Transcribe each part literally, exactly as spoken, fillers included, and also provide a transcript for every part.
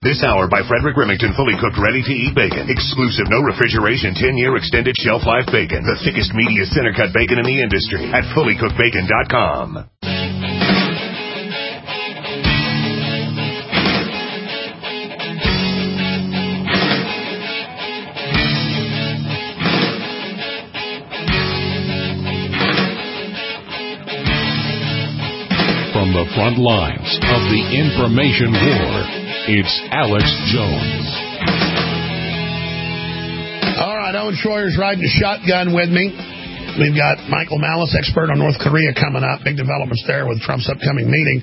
This hour by Frederick Remington, fully cooked, ready-to-eat bacon. Exclusive, no refrigeration, ten-year extended shelf life bacon. The thickest, meatiest, center-cut bacon in the industry at fully cooked bacon dot com. From the front lines of the information war, it's Alex Jones. All right, Owen Schroyer's riding a shotgun with me. We've got Michael Malice, expert on North Korea, coming up. Big developments there with Trump's upcoming meeting.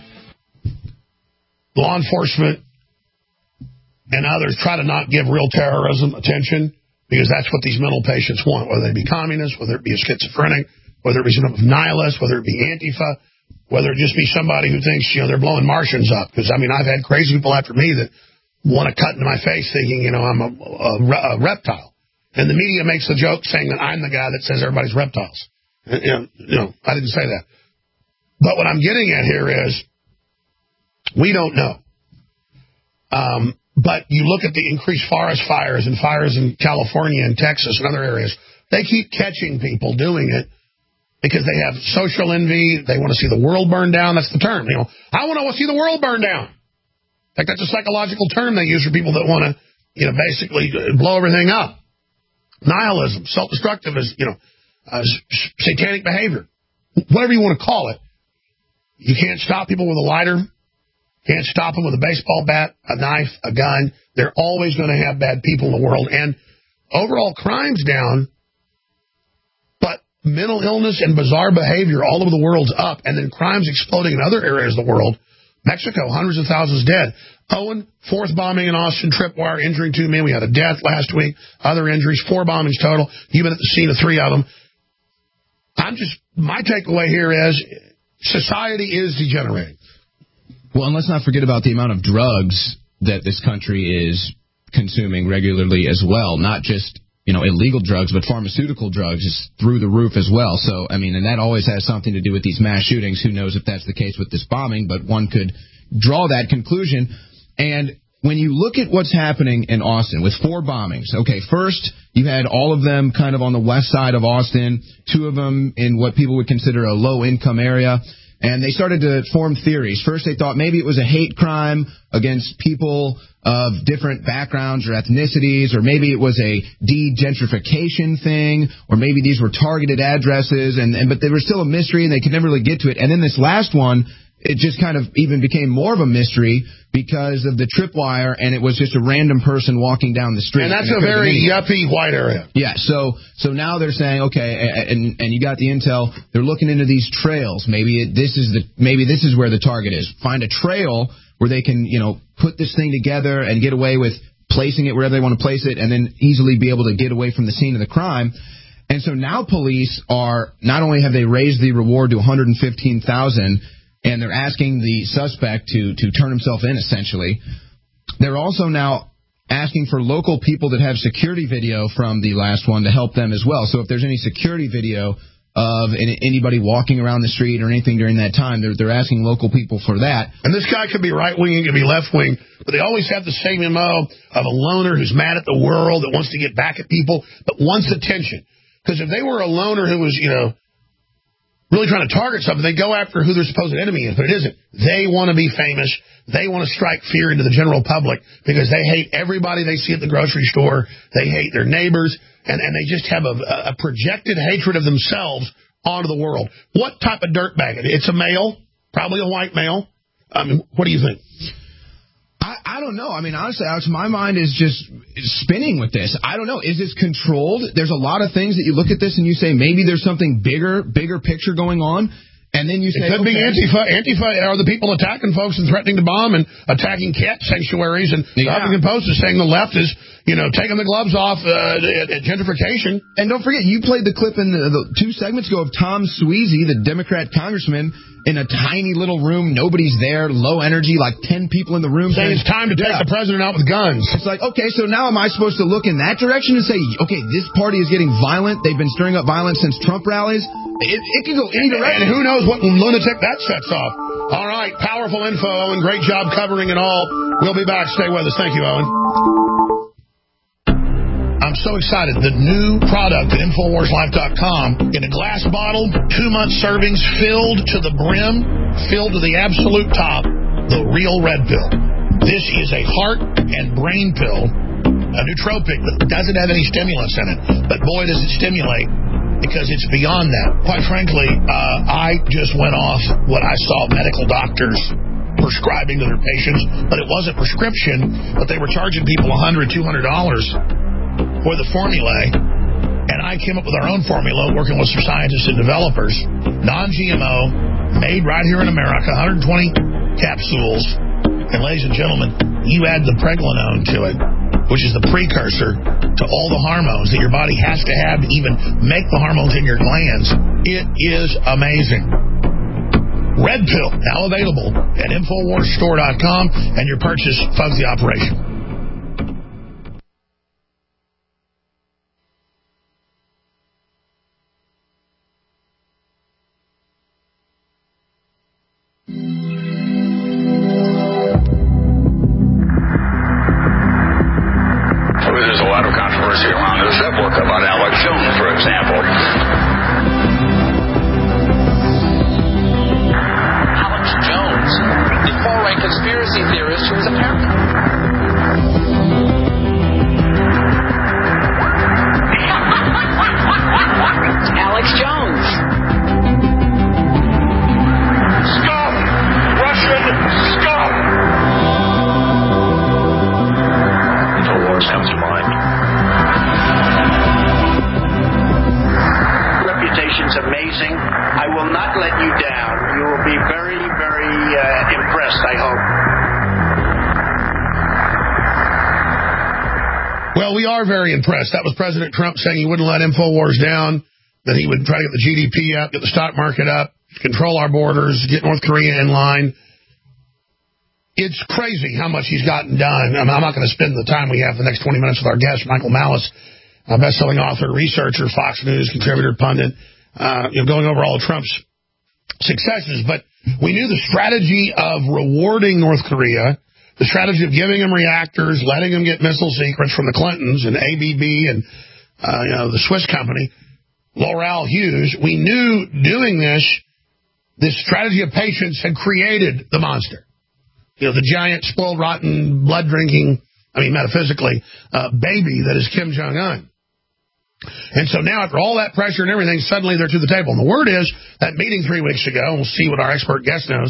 Law enforcement and others try to not give real terrorism attention because that's what these mental patients want, whether they be communists, whether it be a schizophrenic, whether it be some nihilist, whether it be Antifa, whether it just be somebody who thinks, you know, they're blowing Martians up. Because, I mean, I've had crazy people after me that want to cut into my face thinking, you know, I'm a, a, a reptile. And the media makes the joke saying that I'm the guy that says everybody's reptiles. And, you know, you know, I didn't say that. But what I'm getting at here is we don't know. Um, but you look at the increased forest fires and fires in California and Texas and other areas. They keep catching people doing it. Because they have social envy, they want to see the world burn down. That's the term. You know, I want to see the world burn down. In fact, that's a psychological term they use for people that want to, you know, basically blow everything up. Nihilism, self-destructive is, you know, uh, satanic behavior, whatever you want to call it. You can't stop people with a lighter. Can't stop them with a baseball bat, a knife, a gun. They're always going to have bad people in the world. And overall crime's down. Mental illness and bizarre behavior all over the world's up, and then crimes exploding in other areas of the world. Mexico, hundreds of thousands dead. Owen, fourth bombing in Austin, tripwire, injuring two men. We had a death last week, other injuries, four bombings total. You've been at the scene of three of them. I'm just, my takeaway here is society is degenerating. Well, and let's not forget about the amount of drugs that this country is consuming regularly as well, not just you know, illegal drugs, but pharmaceutical drugs is through the roof as well. So, I mean, and that always has something to do with these mass shootings. Who knows if that's the case with this bombing, but one could draw that conclusion. And when you look at what's happening in Austin with four bombings, okay, first you had all of them kind of on the west side of Austin, two of them in what people would consider a low-income area. And they started to form theories. First, they thought maybe it was a hate crime against people of different backgrounds or ethnicities, or maybe it was a de-gentrification thing, or maybe these were targeted addresses, and, and but they were still a mystery, and they could never really get to it. And then this last one, it just kind of even became more of a mystery because of the tripwire, and it was just a random person walking down the street. And that's and a very yuppie white area. Yeah, so so now they're saying, okay, and and you got the intel. They're looking into these trails. Maybe it, this is the maybe this is where the target is. Find a trail where they can, you know, put this thing together and get away with placing it wherever they want to place it, and then easily be able to get away from the scene of the crime. And so now police are not only have they raised the reward to one hundred fifteen thousand dollars. And they're asking the suspect to, to turn himself in, essentially. They're also now asking for local people that have security video from the last one to help them as well. So if there's any security video of anybody walking around the street or anything during that time, they're, they're asking local people for that. And this guy could be right-wing, he could be left-wing, but they always have the same M O of a loner who's mad at the world, that wants to get back at people, but wants attention. Because if they were a loner who was, you know, really trying to target something, they go after who their supposed enemy is, but it isn't. They want to be famous. They want to strike fear into the general public because they hate everybody they see at the grocery store. They hate their neighbors, and, and they just have a, a projected hatred of themselves onto the world. What type of dirtbag? It's a male, probably a white male. I mean, what do you think? I, I don't know. I mean, honestly, Alex, my mind is just spinning with this. I don't know. Is this controlled? There's a lot of things that you look at this and you say maybe there's something bigger, bigger picture going on. And then you say, it could okay. be Antifa. Antifa are the people attacking folks and threatening to bomb and attacking cat sanctuaries. And the yeah. Huffington Post is saying the left is, you know, taking the gloves off uh, at, at gentrification. And don't forget, you played the clip in the, the two segments ago of Tom Sweezy, the Democrat congressman, in a tiny little room. Nobody's there, low energy, like ten people in the room. Saying it's time to take yeah. the president out with guns. It's like, okay, so now am I supposed to look in that direction and say, okay, this party is getting violent. They've been stirring up violence since Trump rallies. It, it can go any direction. And who knows what lunatic that sets off. All right, powerful info, Owen. Great job covering it all. We'll be back. Stay with us. Thank you, Owen. I'm so excited. The new product at Infowars Life dot com in a glass bottle, two-month servings, filled to the brim, filled to the absolute top, the real red pill. This is a heart and brain pill, a nootropic that doesn't have any stimulants in it. But boy, does it stimulate, because it's beyond that. Quite frankly, uh, I just went off what I saw medical doctors prescribing to their patients, but it wasn't prescription, but they were charging people one hundred dollars, two hundred dollars for the formulae, and I came up with our own formula, working with some scientists and developers, non-G M O, made right here in America, one hundred twenty capsules, and ladies and gentlemen, you add the pregnenolone to it, which is the precursor to all the hormones that your body has to have to even make the hormones in your glands. It is amazing. Red Pill, now available at Infowars Store dot com, and your purchase funds the operation. There's a lot of controversy around this book about Alex Jones, for example. Alex Jones, the far-right conspiracy theorist who was apparently... Alex Jones. Scum! Russian scum! Infowars comes to mind. Reputation's amazing. I will not let you down. You will be very, very uh, impressed, I hope. Well, we are very impressed. That was President Trump saying he wouldn't let InfoWars down, that he would try to get the G D P up, get the stock market up, control our borders, get North Korea in line. It's crazy how much he's gotten done. I mean, I'm not going to spend the time we have the next twenty minutes with our guest, Michael Malice, a best-selling author, researcher, Fox News contributor, pundit, uh, you know, going over all of Trump's successes. But we knew the strategy of rewarding North Korea, the strategy of giving them reactors, letting them get missile secrets from the Clintons and A B B and uh, you know, the Swiss company, L'Oreal Hughes. We knew doing this, this strategy of patience had created the monster. You know, the giant, spoiled, rotten, blood-drinking, I mean, metaphysically, uh, baby that is Kim Jong-un. And so now, after all that pressure and everything, suddenly they're to the table. And the word is, that meeting three weeks ago, and we'll see what our expert guest knows,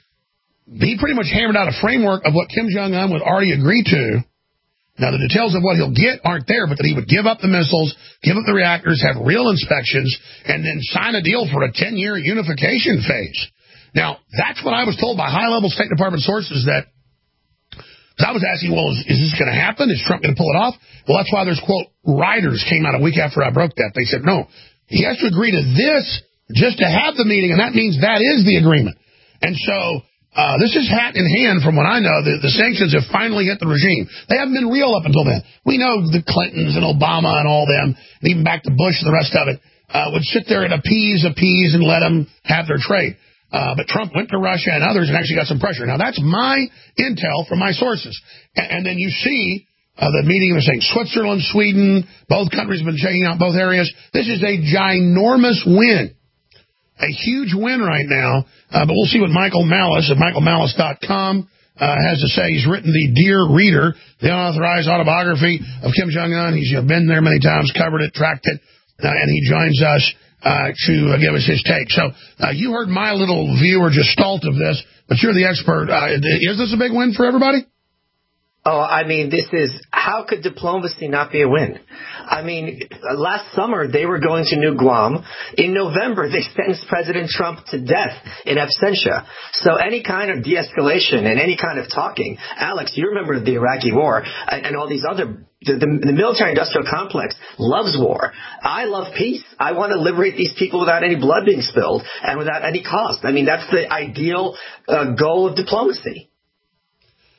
he pretty much hammered out a framework of what Kim Jong-un would already agree to. Now, the details of what he'll get aren't there, but that he would give up the missiles, give up the reactors, have real inspections, and then sign a deal for a ten-year unification phase. Now, that's what I was told by high-level State Department sources that, because I was asking, well, is, is this going to happen? Is Trump going to pull it off? Well, that's why there's, quote, writers came out a week after I broke that. They said, no, he has to agree to this just to have the meeting, and that means that is the agreement. And so uh, this is hat in hand from what I know. The, the sanctions have finally hit the regime. They haven't been real up until then. We know the Clintons and Obama and all them, and even back to Bush and the rest of it, uh, would sit there and appease, appease, and let them have their trade. Uh, but Trump went to Russia and others and actually got some pressure. Now, that's my intel from my sources. And, and then you see uh, the meeting, they're saying Switzerland, Sweden, both countries have been checking out both areas. This is a ginormous win, a huge win right now. Uh, but we'll see what Michael Malice at Michael Malice dot com uh, has to say. He's written the Dear Reader, the unauthorized autobiography of Kim Jong-un. He's you know, been there many times, covered it, tracked it, uh, and he joins us Uh, to uh, give us his take. So uh, you heard my little view or gestalt of this, but you're the expert. Uh, is this a big win for everybody? Oh, I mean, this is, how could diplomacy not be a win? I mean, last summer they were going to New Guam. In November, they sentenced President Trump to death in absentia. So any kind of de-escalation and any kind of talking, Alex, you remember the Iraqi war and, and all these other, the, the, the military-industrial complex loves war. I love peace. I want to liberate these people without any blood being spilled and without any cost. I mean, that's the ideal uh, goal of diplomacy.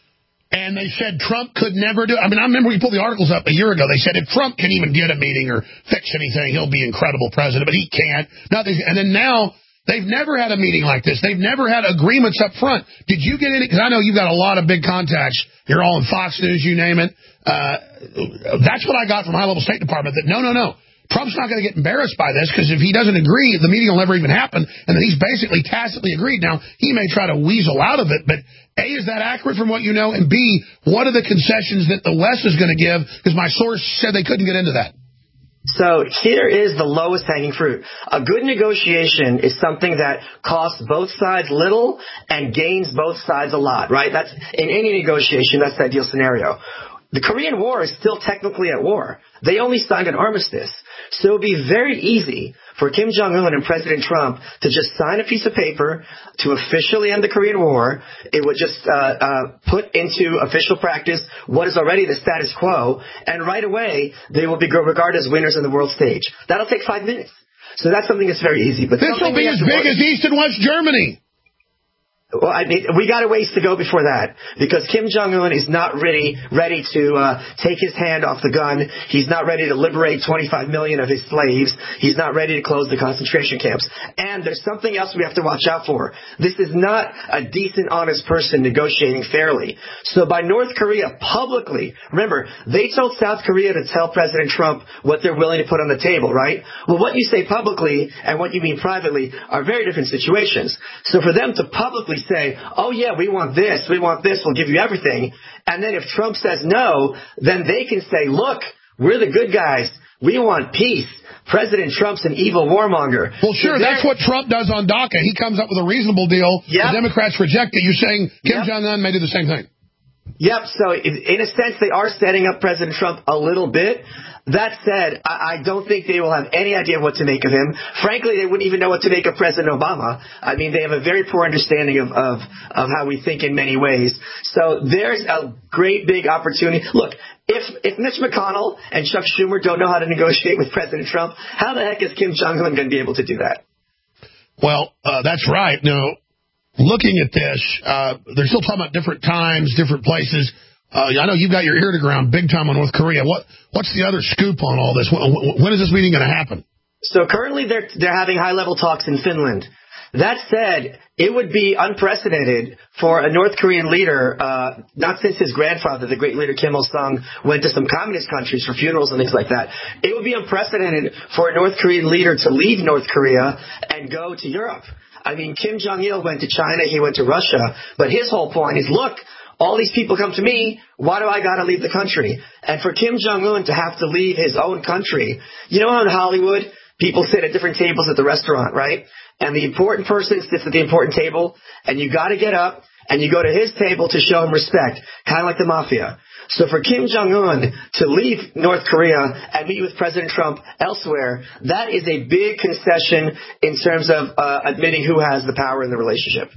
And they said Trump could never do it. I mean, I remember we pulled the articles up a year ago. They said if Trump can even get a meeting or fix anything, he'll be incredible president, but he can't. Nothing. And then now they've never had a meeting like this. They've never had agreements up front. Did you get any? Because I know you've got a lot of big contacts. You're all in Fox News, you name it. Uh, that's what I got from high-level State Department, that no, no, no. Trump's not going to get embarrassed by this, because if he doesn't agree, the meeting will never even happen, and then he's basically tacitly agreed. Now, he may try to weasel out of it, but A, is that accurate from what you know? And B, what are the concessions that the West is going to give? Because my source said they couldn't get into that. So here is the lowest hanging fruit. A good negotiation is something that costs both sides little and gains both sides a lot, right? That's in any negotiation, that's the ideal scenario. The Korean War is still technically at war. They only signed an armistice. So it would be very easy for Kim Jong-un and President Trump to just sign a piece of paper to officially end the Korean War. It would just uh, uh, put into official practice what is already the status quo, and right away they will be regarded as winners on the world stage. That'll take five minutes. So that's something that's very easy. But this will be as big as East and West Germany. Well, I mean, we got a ways to go before that, because Kim Jong-un is not ready ready to uh, take his hand off the gun. He's not ready to liberate twenty-five million of his slaves. He's not ready to close the concentration camps. And there's something else we have to watch out for. This is not a decent, honest person negotiating fairly. So by North Korea publicly, remember, they told South Korea to tell President Trump what they're willing to put on the table, right? Well, what you say publicly and what you mean privately are very different situations. So for them to publicly say, oh, yeah, we want this, we want this, we'll give you everything. And then if Trump says no, then they can say, look, we're the good guys. We want peace. President Trump's an evil warmonger. Well, sure, so that's what Trump does on DACA. He comes up with a reasonable deal. Yep. The Democrats reject it. You're saying Kim yep. Jong-un may do the same thing. Yep. So in a sense, they are setting up President Trump a little bit. That said, I don't think they will have any idea what to make of him. Frankly, they wouldn't even know what to make of President Obama. I mean, they have a very poor understanding of, of, of how we think in many ways. So there's a great big opportunity. Look, if, if Mitch McConnell and Chuck Schumer don't know how to negotiate with President Trump, how the heck is Kim Jong-un going to be able to do that? Well, uh, that's right. Now, looking at this, uh, they're still talking about different times, different places. Uh, I know you've got your ear to ground big time on North Korea. What What's the other scoop on all this? When, when is this meeting going to happen? So currently they're they're having high-level talks in Finland. That said, it would be unprecedented for a North Korean leader, uh, not since his grandfather, the great leader Kim Il-sung, went to some communist countries for funerals and things like that. It would be unprecedented for a North Korean leader to leave North Korea and go to Europe. I mean, Kim Jong-il went to China, he went to Russia, but his whole point is, look, all these people come to me, why do I got to leave the country? And for Kim Jong-un to have to leave his own country, you know how in Hollywood, people sit at different tables at the restaurant, right? And the important person sits at the important table, and you got to get up, and you go to his table to show him respect, kind of like the mafia. So for Kim Jong-un to leave North Korea and meet with President Trump elsewhere, that is a big concession in terms of uh, admitting who has the power in the relationship.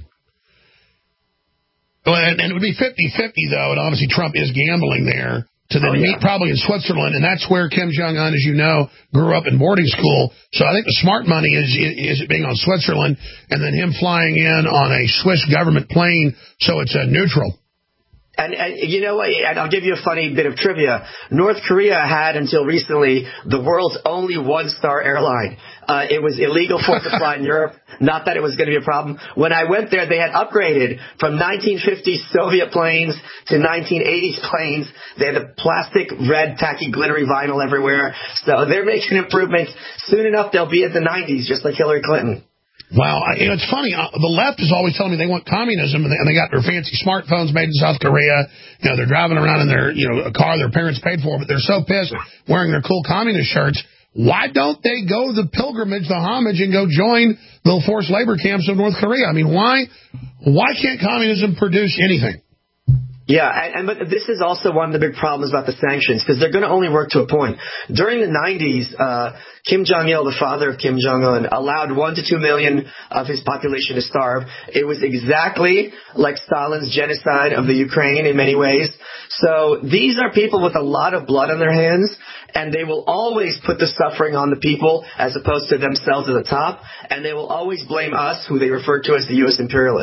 Well, and, and it would be fifty-fifty, though, and obviously Trump is gambling there to then oh, yeah. meet probably in Switzerland, and that's where Kim Jong-un, as you know, grew up in boarding school. So I think the smart money is, is it being on Switzerland and then him flying in on a Swiss government plane, so it's a neutral. And, and you know what? And I'll give you a funny bit of trivia. North Korea had, until recently, the world's only one-star airline. Uh, it was illegal for it to fly in Europe. Not that it was going to be a problem. When I went there, they had upgraded from nineteen fifties Soviet planes to nineteen eighties planes. They had the plastic, red, tacky, glittery vinyl everywhere. So they're making improvements. Soon enough, they'll be in the nineties, just like Hillary Clinton. Wow, you know, it's funny. Uh, the left is always telling me they want communism, and they, and they got their fancy smartphones made in South Korea. You know, they're driving around in their, you know, a car their parents paid for, but they're so pissed wearing their cool communist shirts. Why don't they go the pilgrimage, the homage, and go join the forced labor camps of North Korea? I mean, why, why can't communism produce anything? Yeah, and, and but this is also one of the big problems about the sanctions, because they're going to only work to a point. During the nineties, uh, Kim Jong-il, the father of Kim Jong-un, allowed one to two million of his population to starve. It was exactly like Stalin's genocide of the Ukraine in many ways. So these are people with a lot of blood on their hands, and they will always put the suffering on the people as opposed to themselves at the top, and they will always blame us, who they refer to as the U S imperialists.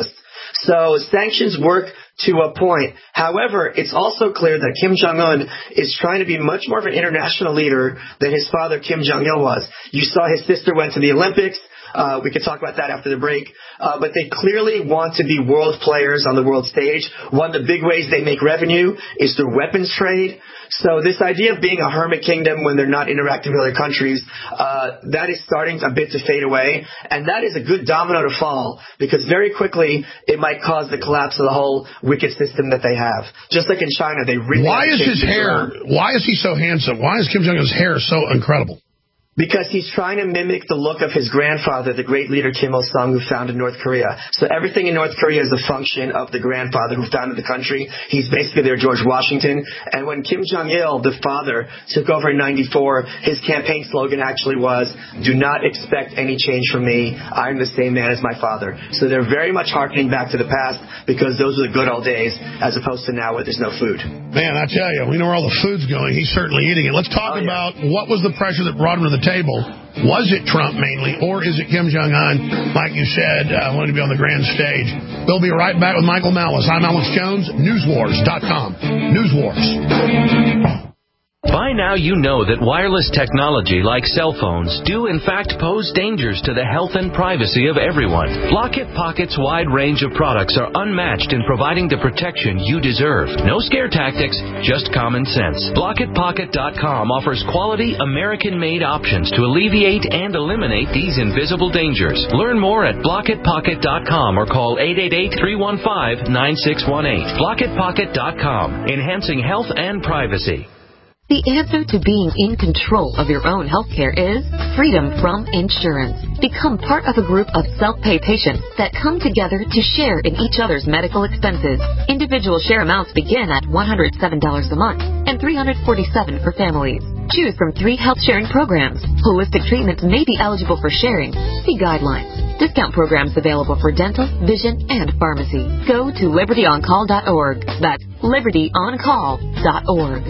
So sanctions work to a point. However, it's also clear that Kim Jong-un is trying to be much more of an international leader than his father Kim Jong-il was. You saw his sister went to the Olympics. Uh, we could talk about that after the break. Uh, but they clearly want to be world players on the world stage. One of the big ways they make revenue is through weapons trade. So this idea of being a hermit kingdom when they're not interacting with other countries, uh, that is starting a bit to fade away. And that is a good domino to fall, because very quickly it might cause the collapse of the whole wicked system that they have. Just like in China, they really... Why is his hair, why is he so handsome? Why is Kim Jong-un's hair so incredible? Because he's trying to mimic the look of his grandfather, the great leader Kim Il-sung, who founded North Korea. So everything in North Korea is a function of the grandfather who founded the country. He's basically their George Washington. And when Kim Jong-il, the father, took over in ninety-four, his campaign slogan actually was, "Do not expect any change from me. I'm the same man as my father." So they're very much harkening back to the past, because those were the good old days, as opposed to now where there's no food. Man, I tell you, we know where all the food's going. He's certainly eating it. Let's talk oh, yeah. about what was the pressure that brought him to the table. Was it Trump mainly, or is it Kim Jong-un, like you said, uh, wanting to be on the grand stage? We'll be right back with Michael Malice. I'm Alex Jones, news wars dot com. News Wars. By now you know that wireless technology like cell phones do in fact pose dangers to the health and privacy of everyone. Blockit Pocket's wide range of products are unmatched in providing the protection you deserve. No scare tactics, just common sense. Blockit Pocket dot com offers quality American-made options to alleviate and eliminate these invisible dangers. Learn more at Blockit Pocket dot com or call eight eight eight, three one five, nine six one eight. Blockit Pocket dot com, enhancing health and privacy. The answer to being in control of your own healthcare is freedom from insurance. Become part of a group of self-pay patients that come together to share in each other's medical expenses. Individual share amounts begin at one hundred seven dollars a month and three hundred forty-seven dollars for families. Choose from three health sharing programs. Holistic treatments may be eligible for sharing. See guidelines. Discount programs available for dental, vision, and pharmacy. Go to liberty on call dot org. That's liberty on call dot org.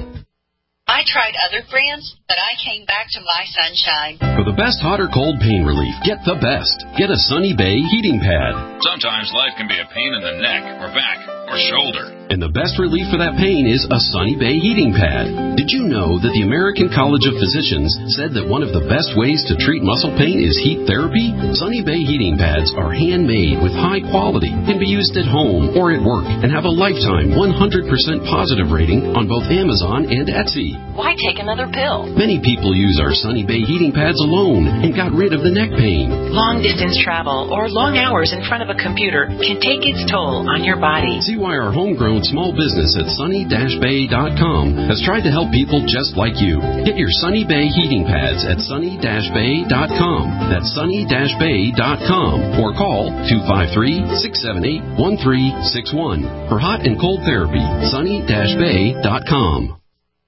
I tried other brands, but I came back to My Sunshine. For the best hot or cold pain relief, get the best. Get a Sunny Bay heating pad. Sometimes life can be a pain in the neck or back or shoulder. And the best relief for that pain is a Sunny Bay heating pad. Did you know that the American College of Physicians said that one of the best ways to treat muscle pain is heat therapy? Sunny Bay heating pads are handmade with high quality, can be used at home or at work, and have a lifetime one hundred percent positive rating on both Amazon and Etsy. Why take another pill? Many people use our Sunny Bay heating pads alone and got rid of the neck pain. Long distance travel or long hours in front of a computer can take its toll on your body. See why our homegrown small business at sunny dash bay dot com has tried to help people just like you. Get your Sunny Bay heating pads at sunny dash bay dot com. That's sunny dash bay dot com. Or call two five three, six seven eight, one three six one. For hot and cold therapy, sunny dash bay dot com.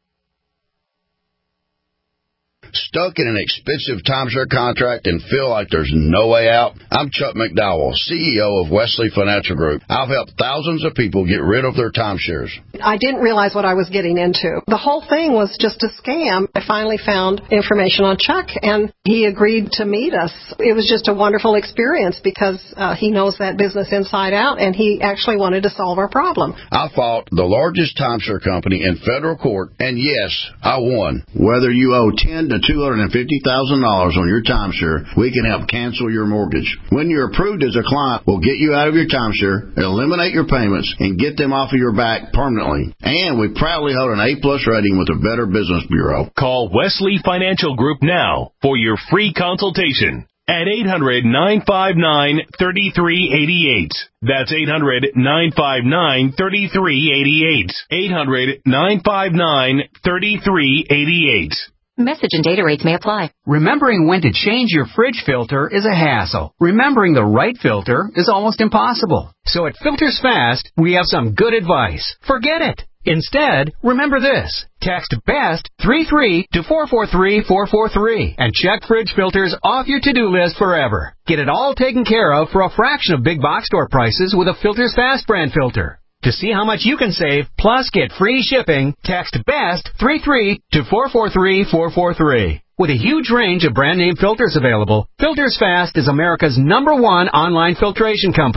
Stuck in an expensive timeshare contract and feel like there's no way out? I'm Chuck McDowell, C E O of Wesley Financial Group. I've helped thousands of people get rid of their timeshares. I didn't realize what I was getting into. The whole thing was just a scam. I finally found information on Chuck, and he agreed to meet us. It was just a wonderful experience because uh, he knows that business inside out, and he actually wanted to solve our problem. I fought the largest timeshare company in federal court, and yes, I won. Whether you owe ten to two hundred fifty thousand dollars on your timeshare, we can help cancel your mortgage. When you're approved as a client, we'll get you out of your timeshare, eliminate your payments, and get them off of your back permanently. And we proudly hold an A-plus rating with the Better Business Bureau. Call Wesley Financial Group now for your free consultation at eight hundred, nine five nine, three three eight eight. That's eight hundred, nine five nine, three three eight eight. eight hundred, nine five nine, three three eight eight. Message and data rates may apply. Remembering when to change your fridge filter is a hassle. Remembering the right filter is almost impossible. So at Filters Fast, we have some good advice. Forget it. Instead, remember this. Text BEST three three to four four three four four three and check fridge filters off your to-do list forever. Get it all taken care of for a fraction of big box store prices with a Filters Fast brand filter. To see how much you can save, plus get free shipping, text BEST three three to four four three four four three. With a huge range of brand name filters available, Filters Fast is America's number one online filtration company.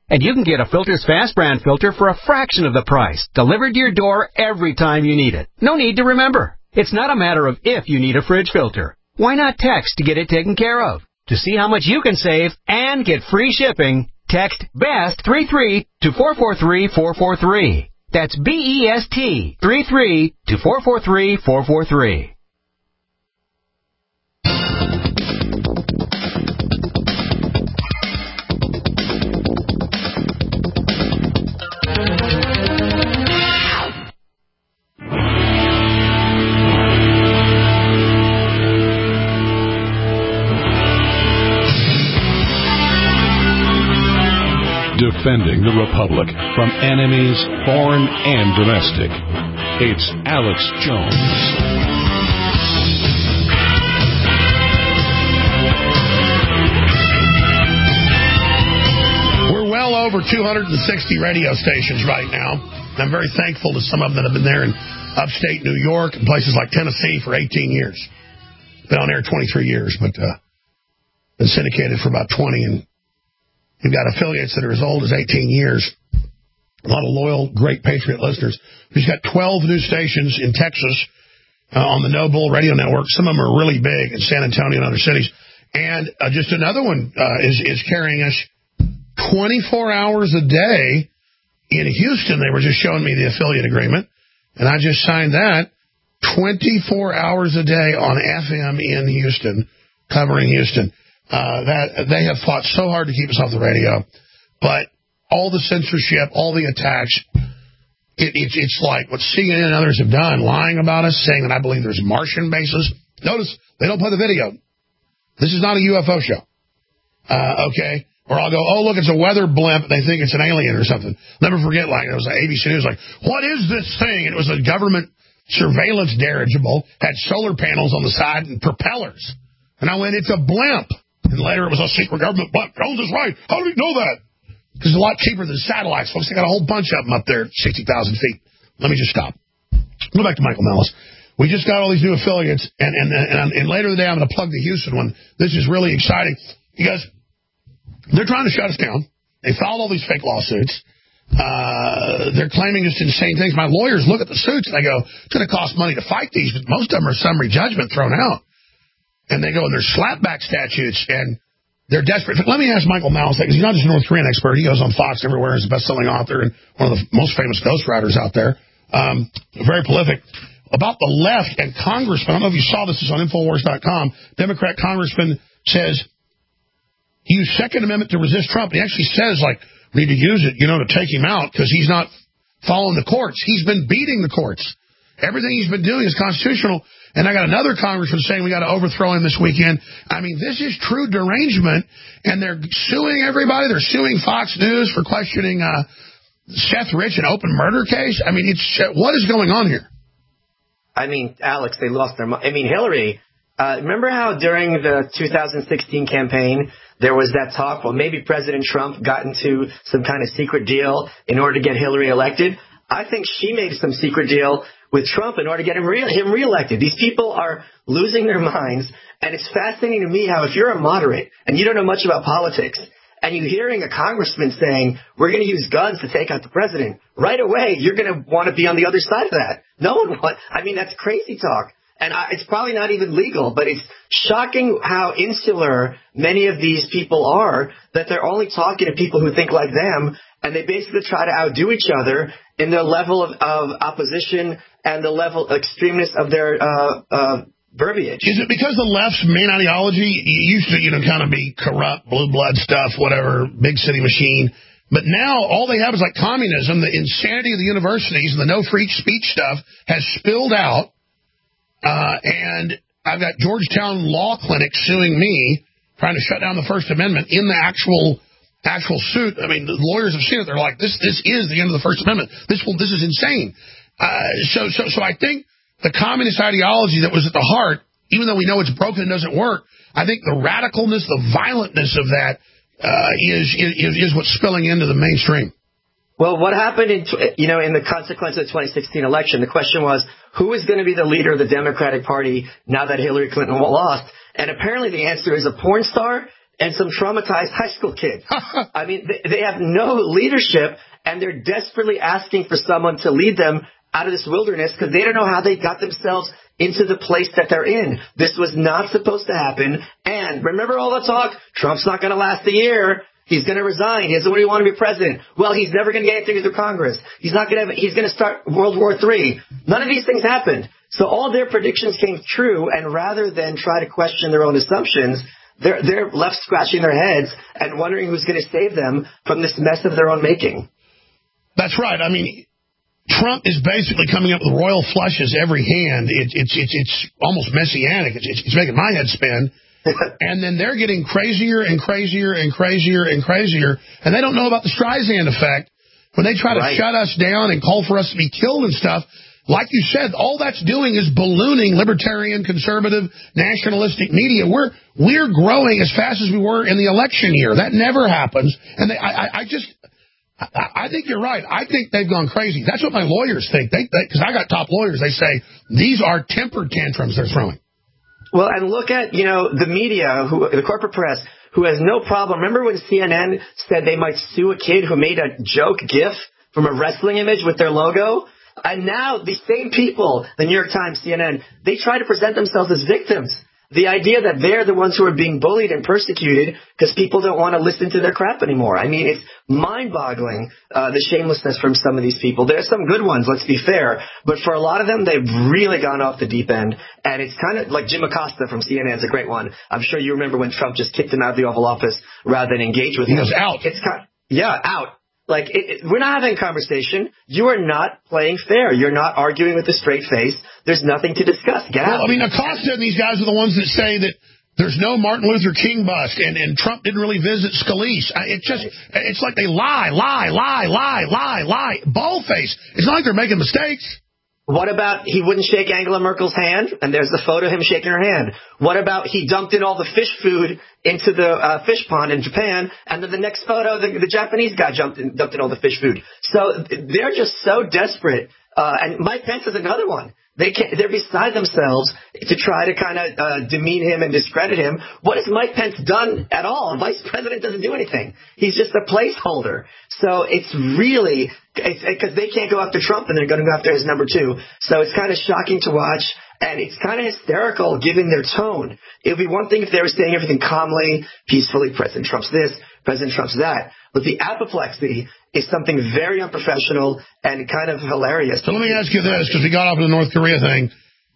And you can get a Filters Fast brand filter for a fraction of the price, delivered to your door every time you need it. No need to remember. It's not a matter of if you need a fridge filter. Why not text to get it taken care of? To see how much you can save and get free shipping, text BEST three three to four four three four four three. That's B E S T three three to four four three four four three. Defending the Republic from enemies, foreign and domestic. It's Alex Jones. We're well over two hundred sixty radio stations right now. I'm very thankful to some of them that have been there in upstate New York and places like Tennessee for eighteen years. Been on air twenty-three years, but uh, been syndicated for about twenty, and we've got affiliates that are as old as eighteen years. A lot of loyal, great Patriot listeners. We've got twelve new stations in Texas uh, on the No Bull Radio Network. Some of them are really big in San Antonio and other cities. And uh, just another one uh, is, is carrying us twenty-four hours a day in Houston. They were just showing me the affiliate agreement, and I just signed that. twenty-four hours a day on F M in Houston, covering Houston. Uh, that they have fought so hard to keep us off the radio, but all the censorship, all the attacks, it, it, it's like what C N N and others have done, lying about us, saying that I believe there's Martian bases. Notice they don't play the video. This is not a U F O show. Uh, okay. Or I'll go, oh, look, it's a weather blimp. They think it's an alien or something. Never forget, like, it was like A B C News, like, what is this thing? And it was a government surveillance dirigible, had solar panels on the side and propellers. And I went, it's a blimp. And later it was a secret government blimp. Jones is right. How did he know that? Because it's a lot cheaper than satellites, folks. They got a whole bunch of them up there at sixty thousand feet. Let me just stop. Go back to Michael Malice. We just got all these new affiliates, and, and, and, and later today I'm going to plug the Houston one. This is really exciting because they're trying to shut us down. They filed all these fake lawsuits. Uh, they're claiming just insane things. My lawyers look at the suits and they go, it's going to cost money to fight these, but most of them are summary judgment thrown out. And they go, and there's slapback statutes, and they're desperate. Let me ask Michael Malice, because he's not just a North Korean expert. He goes on Fox everywhere. He's a best-selling author and one of the most famous ghostwriters out there. Um, very prolific. About the left and congressman, I don't know if you saw this, it's on Infowars dot com. Democrat congressman says, use Second Amendment to resist Trump. And he actually says, like, we need to use it, you know, to take him out because he's not following the courts. He's been beating the courts. Everything he's been doing is constitutional. And I got another congressman saying we got to overthrow him this weekend. I mean, this is true derangement, and they're suing everybody. They're suing Fox News for questioning uh, Seth Rich, an open murder case. I mean, it's what is going on here? I mean, Alex, they lost their mind. I mean, Hillary, uh, remember how during the two thousand sixteen campaign there was that talk, well, maybe President Trump got into some kind of secret deal in order to get Hillary elected? I think she made some secret deal with Trump in order to get him, re- him reelected. These people are losing their minds, and it's fascinating to me how if you're a moderate and you don't know much about politics, and you're hearing a congressman saying, we're going to use guns to take out the president, right away you're going to want to be on the other side of that. No one wants, I mean, that's crazy talk. And I, it's probably not even legal, but it's shocking how insular many of these people are, that they're only talking to people who think like them, and they basically try to outdo each other in their level of, of opposition and the level of extremeness of their uh, uh, verbiage. Is it because the left's main ideology used to, you know, kind of be corrupt, blue blood stuff, whatever, big city machine, but now all they have is like communism, the insanity of the universities, and the no free speech stuff has spilled out. Uh, and I've got Georgetown Law Clinic suing me, trying to shut down the First Amendment in the actual actual suit. I mean, the lawyers have seen it. They're like, this this is the end of the First Amendment. This will this is insane. Uh, so so so I think the communist ideology that was at the heart, even though we know it's broken and doesn't work, I think the radicalness, the violentness of that uh, is, is is what's spilling into the mainstream. Well, what happened in, you know, in the consequence of the twenty sixteen election, the question was, who is going to be the leader of the Democratic Party now that Hillary Clinton lost? And apparently the answer is a porn star and some traumatized high school kid. I mean, they, they have no leadership, and they're desperately asking for someone to lead them out of this wilderness because they don't know how they got themselves into the place that they're in. This was not supposed to happen. And remember all the talk? Trump's not going to last a year. He's going to resign. He doesn't really want to be president. Well, he's never going to get anything through Congress. He's not going to. He's going to start World War Three. None of these things happened. So all their predictions came true. And rather than try to question their own assumptions, they're they're left scratching their heads and wondering who's going to save them from this mess of their own making. That's right. I mean, Trump is basically coming up with royal flushes every hand. It, it's it's it's almost messianic. It's, it's making my head spin. And then they're getting crazier and crazier and crazier and crazier. And they don't know about the Streisand effect. When they try to right. shut us down and call for us to be killed and stuff, like you said, all that's doing is ballooning libertarian, conservative, nationalistic media. We're we're growing as fast as we were in the election year. That never happens. And they, I, I, I just... I think you're right. I think they've gone crazy. That's what my lawyers think. They, because I got top lawyers. They say these are temper tantrums they're throwing. Well, and look at, you know, the media, who, the corporate press, who has no problem. Remember when C N N said they might sue a kid who made a joke GIF from a wrestling image with their logo? And now the same people, the New York Times, C N N, they try to present themselves as victims. The idea that they're the ones who are being bullied and persecuted because people don't want to listen to their crap anymore. I mean, it's mind-boggling, uh, the shamelessness from some of these people. There are some good ones, let's be fair. But for a lot of them, they've really gone off the deep end. And it's kind of like Jim Acosta from C N N is a great one. I'm sure you remember when Trump just kicked him out of the Oval Office rather than engage with him. He was out. It's kind of, yeah, out. Like, it, it, we're not having a conversation. You are not playing fair. You're not arguing with a straight face. There's nothing to discuss. Get out. Well, I mean, Acosta and these guys are the ones that say that there's no Martin Luther King bust and, and Trump didn't really visit Scalise. It just, it's like they lie, lie, lie, lie, lie, lie. Bald-faced. It's not like they're making mistakes. What about he wouldn't shake Angela Merkel's hand, and there's the photo of him shaking her hand? What about he dumped in all the fish food into the uh, fish pond in Japan, and then the next photo, the, the Japanese guy jumped in, dumped in all the fish food? So they're just so desperate. Uh, and Mike Pence is another one. They can't, they're beside themselves to try to kind of uh, demean him and discredit him. What has Mike Pence done at all? Vice President doesn't do anything. He's just a placeholder. So it's really, because they can't go after Trump and they're going to go after his number two. So it's kind of shocking to watch. And it's kind of hysterical given their tone. It would be one thing if they were saying everything calmly, peacefully, President Trump's this, President Trump's that. But the apoplexy is something very unprofessional and kind of hilarious. So let me ask you this, because we got off on the North Korea thing.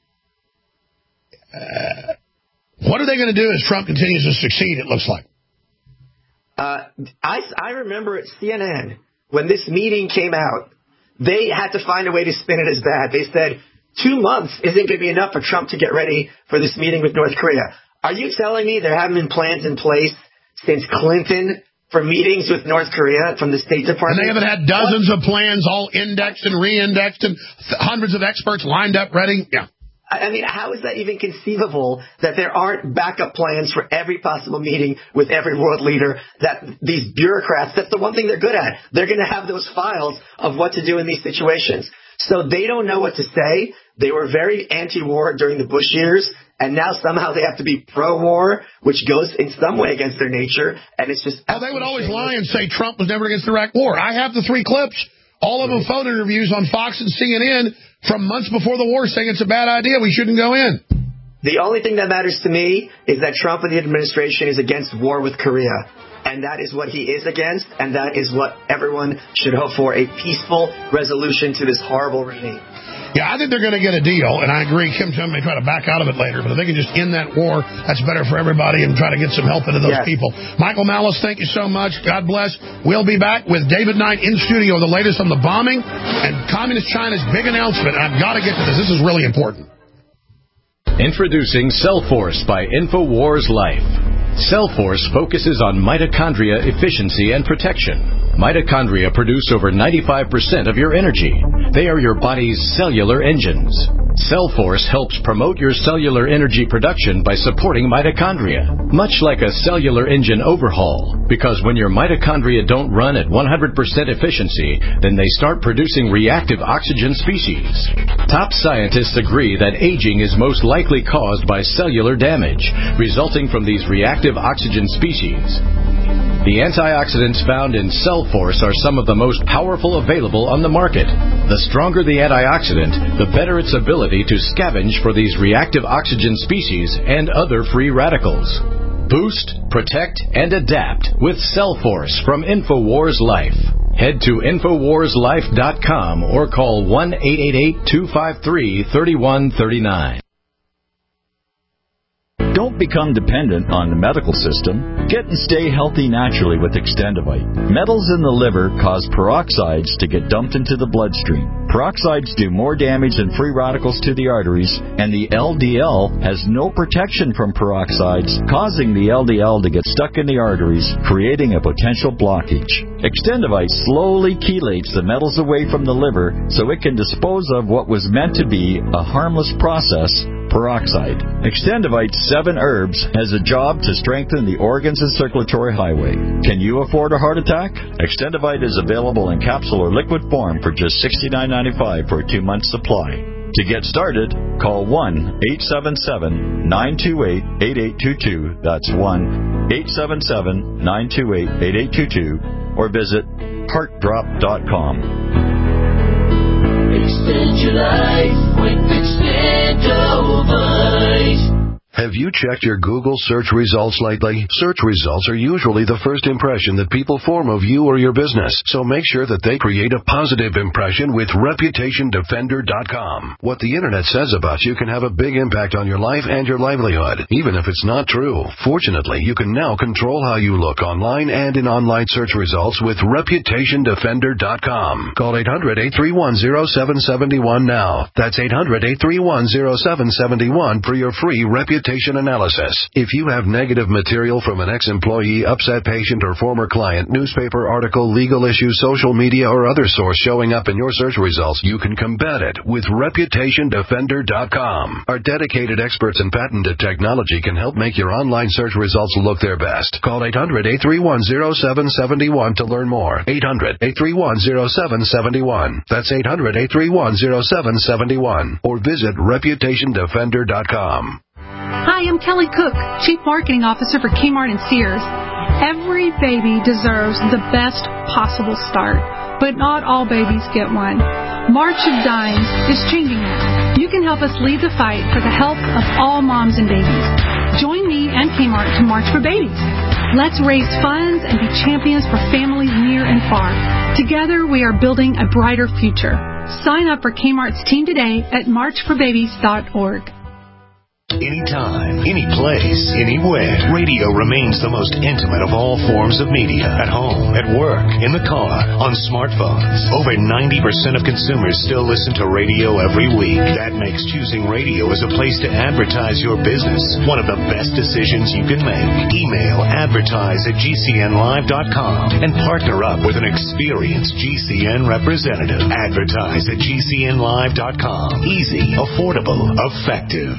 Uh, what are they going to do as Trump continues to succeed, it looks like? Uh, I, I remember at C N N, when this meeting came out, they had to find a way to spin it as bad. They said, two months isn't going to be enough for Trump to get ready for this meeting with North Korea. Are you telling me there haven't been plans in place since Clinton for meetings with North Korea from the State Department? And they haven't had dozens what? of plans all indexed and re-indexed and hundreds of experts lined up ready? Yeah. I mean, how is that even conceivable that there aren't backup plans for every possible meeting with every world leader, that these bureaucrats, that's the one thing they're good at. They're going to have those files of what to do in these situations. So they don't know what to say. They were very anti-war during the Bush years, and now somehow they have to be pro-war, which goes in some way against their nature, and it's just... Well, they would always lie and say Trump was never against the Iraq War. I have the three clips, all of them phone interviews on Fox and C N N from months before the war saying it's a bad idea, we shouldn't go in. The only thing that matters to me is that Trump and the administration is against war with Korea. And that is what he is against, and that is what everyone should hope for, a peaceful resolution to this horrible regime. Yeah, I think they're going to get a deal, and I agree Kim Jong may try to back out of it later, but if they can just end that war, that's better for everybody and try to get some help into those yes. people. Michael Malice, thank you so much. God bless. We'll be back with David Knight in studio, the latest on the bombing and Communist China's big announcement. And I've got to get to this. This is really important. Introducing Cellforce by InfoWars Life. Cellforce focuses on mitochondria efficiency and protection. Mitochondria produce over ninety-five percent of your energy. They are your body's cellular engines. CellForce helps promote your cellular energy production by supporting mitochondria, much like a cellular engine overhaul, because when your mitochondria don't run at one hundred percent efficiency, then they start producing reactive oxygen species. Top scientists agree that aging is most likely caused by cellular damage, resulting from these reactive oxygen species. The antioxidants found in CellForce are some of the most powerful available on the market. The stronger the antioxidant, the better its ability to scavenge for these reactive oxygen species and other free radicals. Boost, protect, and adapt with CellForce from InfoWars Life. Head to Infowars Life dot com or call one eight eight eight, two five three, three one three nine. Don't become dependent on the medical system. Get and stay healthy naturally with Extendivite. Metals in the liver cause peroxides to get dumped into the bloodstream. Peroxides do more damage than free radicals to the arteries, and the L D L has no protection from peroxides, causing the L D L to get stuck in the arteries, creating a potential blockage. Extendivite slowly chelates the metals away from the liver so it can dispose of what was meant to be a harmless process, peroxide. Extendivite seven herbs has a job to strengthen the organs and circulatory highway. Can you afford a heart attack? Extendivite is available in capsule or liquid form for just sixty-nine ninety-five for a two-month supply. To get started, call one eight seven seven, nine two eight, eight eight two two. That's one eight seven seven, nine two eight, eight eight two two. Or visit heart drop dot com. Extend your life with Extendivite. Have you checked your Google search results lately? Search results are usually the first impression that people form of you or your business, so make sure that they create a positive impression with reputation defender dot com. What the internet says about you can have a big impact on your life and your livelihood, even if it's not true. Fortunately, you can now control how you look online and in online search results with reputation defender dot com. Call eight hundred, eight three one, zero seven seven one now. That's eight hundred, eight three one, zero seven seven one for your free reputation analysis. If you have negative material from an ex-employee, upset patient, or former client, newspaper article, legal issue, social media, or other source showing up in your search results, you can combat it with reputation defender dot com. Our dedicated experts in patented technology can help make your online search results look their best. Call eight hundred, eight three one, zero seven seven one to learn more. eight hundred, eight three one, zero seven seven one. That's eight hundred, eight three one, zero seven seven one. Or visit reputation defender dot com. Hi, I'm Kelly Cook, Chief Marketing Officer for Kmart and Sears. Every baby deserves the best possible start, but not all babies get one. March of Dimes is changing that. You can help us lead the fight for the health of all moms and babies. Join me and Kmart to March for Babies. Let's raise funds and be champions for families near and far. Together, we are building a brighter future. Sign up for Kmart's team today at march for babies dot org. Anytime, any place, anywhere, radio remains the most intimate of all forms of media. At home, at work, in the car, on smartphones. Over ninety percent of consumers still listen to radio every week. That makes choosing radio as a place to advertise your business one of the best decisions you can make. Email advertise at G C N live dot com and partner up with an experienced G C N representative. Advertise at G C N live dot com. Easy, affordable, effective.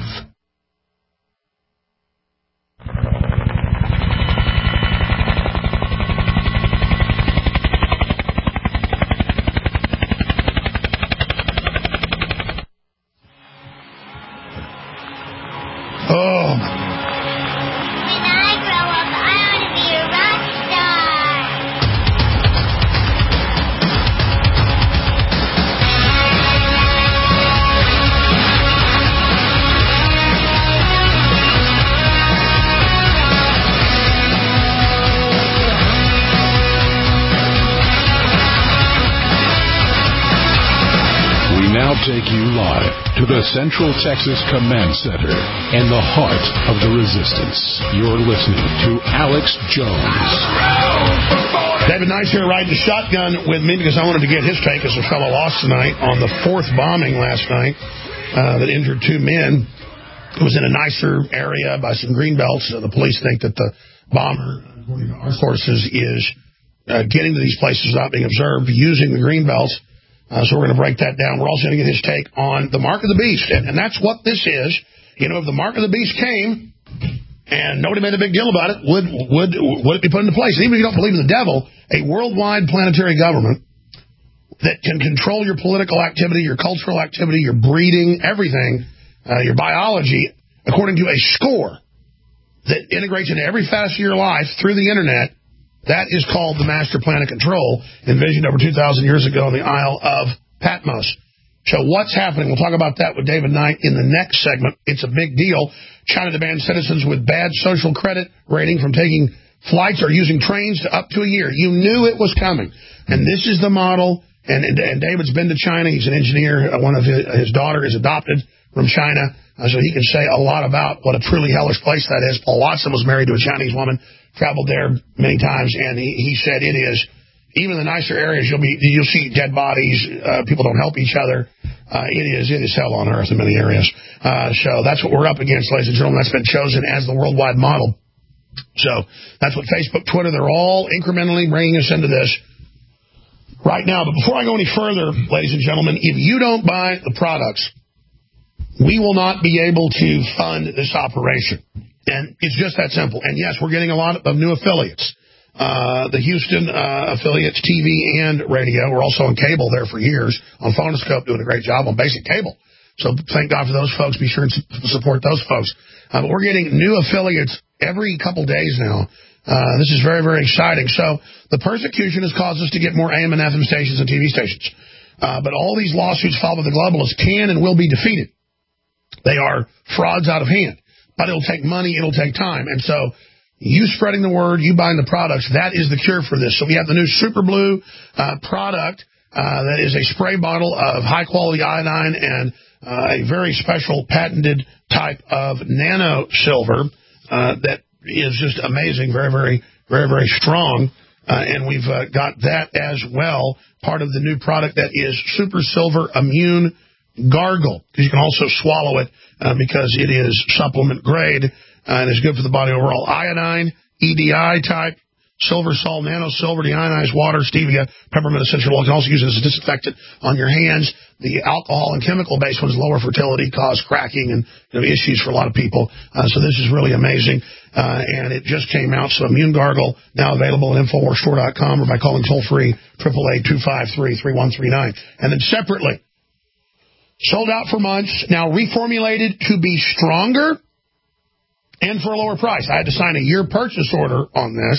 Oh, now take you live to the Central Texas Command Center and the heart of the resistance. You're listening to Alex Jones. David Nice here riding the shotgun with me because I wanted to get his take as a fellow lost tonight on the fourth bombing last night uh, that injured two men. It was in a nicer area by some greenbelts. So the police think that the bomber, according to our sources, is uh, getting to these places without being observed using the green belts. Uh, so we're going to break that down. We're also going to get his take on the mark of the beast. And, and that's what this is. You know, if the mark of the beast came and nobody made a big deal about it, would would would it be put into place? And even if you don't believe in the devil, a worldwide planetary government that can control your political activity, your cultural activity, your breeding, everything, uh, your biology, according to a score that integrates into every facet of your life through the Internet, that is called the master plan of control, envisioned over two thousand years ago on the Isle of Patmos. So what's happening? We'll talk about that with David Knight in the next segment. It's a big deal. China to ban citizens with bad social credit rating from taking flights or using trains to up to a year. You knew it was coming. And this is the model. And, and, and David's been to China. He's an engineer. One of his, his daughter is adopted from China. Uh, so he can say a lot about what a truly hellish place that is. Paul Watson was married to a Chinese woman, traveled there many times, and he, he said it is, even the nicer areas, you'll be you'll see dead bodies. Uh, people don't help each other. Uh, it is it is hell on earth in many areas. Uh, so that's what we're up against, ladies and gentlemen. That's been chosen as the worldwide model. So that's what Facebook, Twitter, they're all incrementally bringing us into this right now. But before I go any further, ladies and gentlemen, if you don't buy the products, we will not be able to fund this operation. And it's just that simple. And yes, we're getting a lot of new affiliates. Uh, the Houston uh, affiliates, T V and radio. We're also on cable there for years, on Phonoscope, doing a great job on basic cable. So thank God for those folks. Be sure and support those folks. Uh, but we're getting new affiliates every couple days now. Uh, this is very, very exciting. So the persecution has caused us to get more A M and F M stations and T V stations. Uh, but all these lawsuits filed by the globalists can and will be defeated. They are frauds out of hand. But it'll take money, it'll take time. And so you spreading the word, you buying the products, that is the cure for this. So we have the new Super Blue uh, product uh, that is a spray bottle of high-quality iodine and uh, a very special patented type of nano silver uh, that is just amazing, very, very, very, very strong. Uh, and we've uh, got that as well, part of the new product that is Super Silver Immune Gargle, because you can also swallow it uh, because it is supplement grade uh, and is good for the body overall. Iodine, E D I type, silver salt, nano silver, deionized water, stevia, peppermint essential oil. You can also use it as a disinfectant on your hands. The alcohol and chemical-based ones, lower fertility, cause cracking and you know, issues for a lot of people. Uh, so this is really amazing. Uh, and it just came out. So Immune Gargle, now available at Infowars Store dot com or by calling toll-free, eight eight eight, two five three, three one three nine. And then separately, sold out for months, now reformulated to be stronger and for a lower price. I had to sign a year purchase order on this,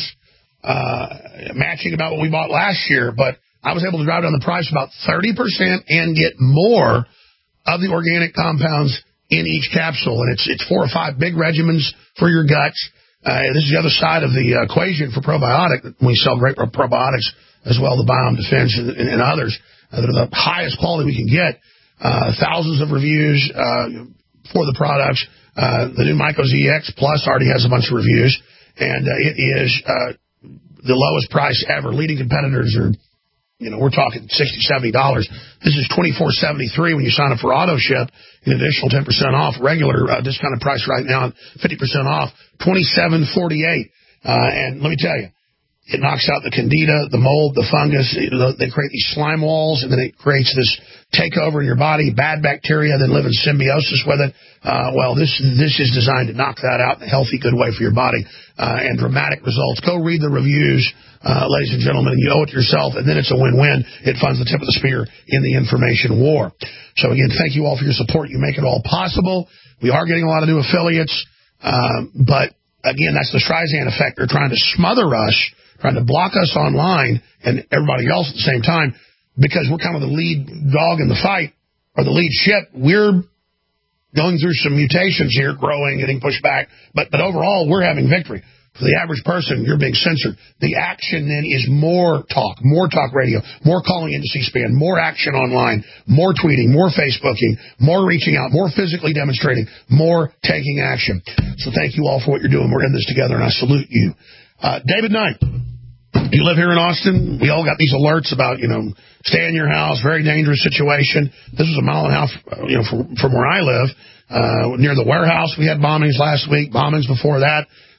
uh, matching about what we bought last year, but I was able to drive down the price about thirty percent and get more of the organic compounds in each capsule. And it's it's four or five big regimens for your guts. Uh, this is the other side of the equation for probiotic. We sell great probiotics as well, the Biome Defense and, and, and others that are the highest quality we can get. Uh, thousands of reviews uh, for the products. Uh, the new Myco Z X Plus already has a bunch of reviews, and uh, it is uh, the lowest price ever. Leading competitors are, you know, we're talking sixty dollars, seventy dollars. This is twenty-four seventy-three when you sign up for auto ship, an additional ten percent off. Regular uh, discounted price right now, fifty percent off, twenty-seven forty-eight. Uh, and let me tell you, it knocks out the candida, the mold, the fungus. They create these slime walls, and then it creates this takeover in your body, bad bacteria, then live in symbiosis with it. Uh, well, this this is designed to knock that out in a healthy, good way for your body, uh, and dramatic results. Go read the reviews, uh, ladies and gentlemen, and you owe it to yourself, and then it's a win-win. It funds the tip of the spear in the information war. So, again, thank you all for your support. You make it all possible. We are getting a lot of new affiliates, um, but, again, that's the Streisand effect. They're trying to smother us, trying to block us online and everybody else at the same time, because we're kind of the lead dog in the fight, or the lead ship. We're going through some mutations here, growing, getting pushed back, but but overall, we're having victory. For the average person, you're being censored. The action then is more talk, more talk radio, more calling into C-SPAN, more action online, more tweeting, more Facebooking, more reaching out, more physically demonstrating, more taking action. So thank you all for what you're doing. We're in this together, and I salute you. Uh, David Knight, you live here in Austin. We all got these alerts about, you know, stay in your house, very dangerous situation. This was a mile and a half, you know, from, from where I live. Uh, near the warehouse, we had bombings last week, bombings before that.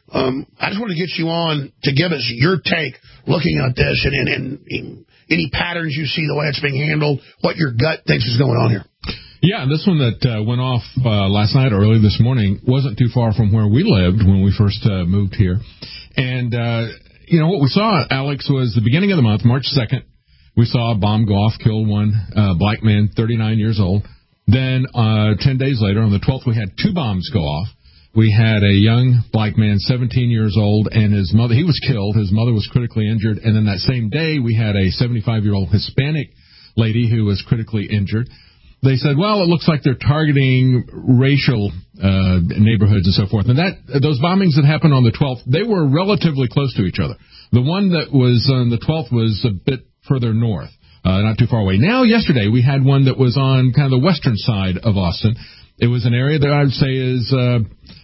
Um, I just want to get you on to give us your take looking at this and, and, and, and any patterns you see, the way it's being handled, what your gut thinks is going on here. Yeah, this one that uh, went off uh, last night or early this morning wasn't too far from where we lived when we first uh, moved here. And, uh, you know, what we saw, Alex, was the beginning of the month, March second, we saw a bomb go off, kill one uh, black man, thirty-nine years old. Then uh, ten days later, on the twelfth, we had two bombs go off. We had a young black man, seventeen years old, and his mother, he was killed. His mother was critically injured. And then that same day, we had a seventy-five-year-old Hispanic lady who was critically injured. They said, well, it looks like they're targeting racial uh, neighborhoods and so forth. And that those bombings that happened on the twelfth, they were relatively close to each other. The one that was on the twelfth was a bit further north, uh, not too far away. Now, yesterday, we had one that was on kind of the western side of Austin. It was an area that I would say is uh,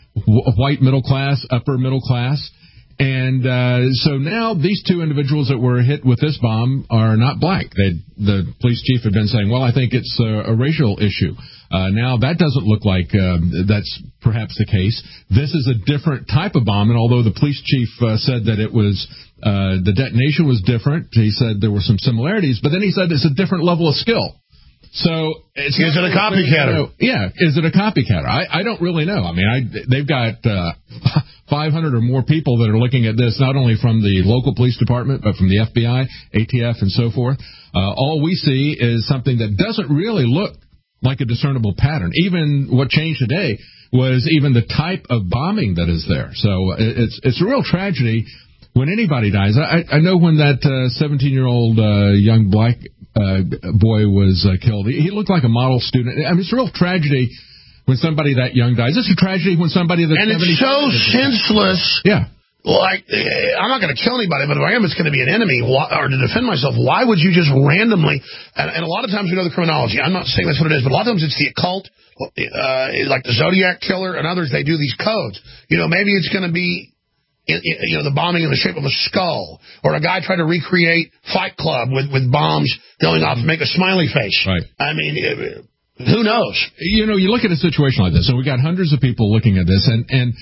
white middle class, upper middle class. And uh, so now these two individuals that were hit with this bomb are not black. They, the police chief had been saying, well, I think it's a, a racial issue. Uh, now that doesn't look like uh, that's perhaps the case. This is a different type of bomb, and although the police chief uh, said that it was uh, the detonation was different, he said there were some similarities, but then he said it's a different level of skill. So it's is it a copycatter? Yeah, is it a copycatter? I, I don't really know. I mean, I, they've got uh, five hundred or more people that are looking at this, not only from the local police department, but from the F B I, A T F, and so forth. Uh, all we see is something that doesn't really look like a discernible pattern. Even what changed today was even the type of bombing that is there. So it's it's a real tragedy when anybody dies. I, I know when that seventeen-year-old uh, uh, young black uh, boy was uh, killed, he, he looked like a model student. I mean, it's a real tragedy when somebody that young dies. It's a tragedy when somebody that's and it's so senseless. Yeah. Like, I'm not going to kill anybody, but if I am, it's going to be an enemy or to defend myself. Why would you just randomly, and, and a lot of times we know the criminology. I'm not saying that's what it is, but a lot of times it's the occult, uh, like the Zodiac Killer and others, they do these codes. You know, maybe it's going to be, you know, the bombing in the shape of a skull, or a guy tried to recreate Fight Club with, with bombs going off and make a smiley face. Right. I mean, it, who knows? You know, you look at a situation like this, and we got hundreds of people looking at this, and, and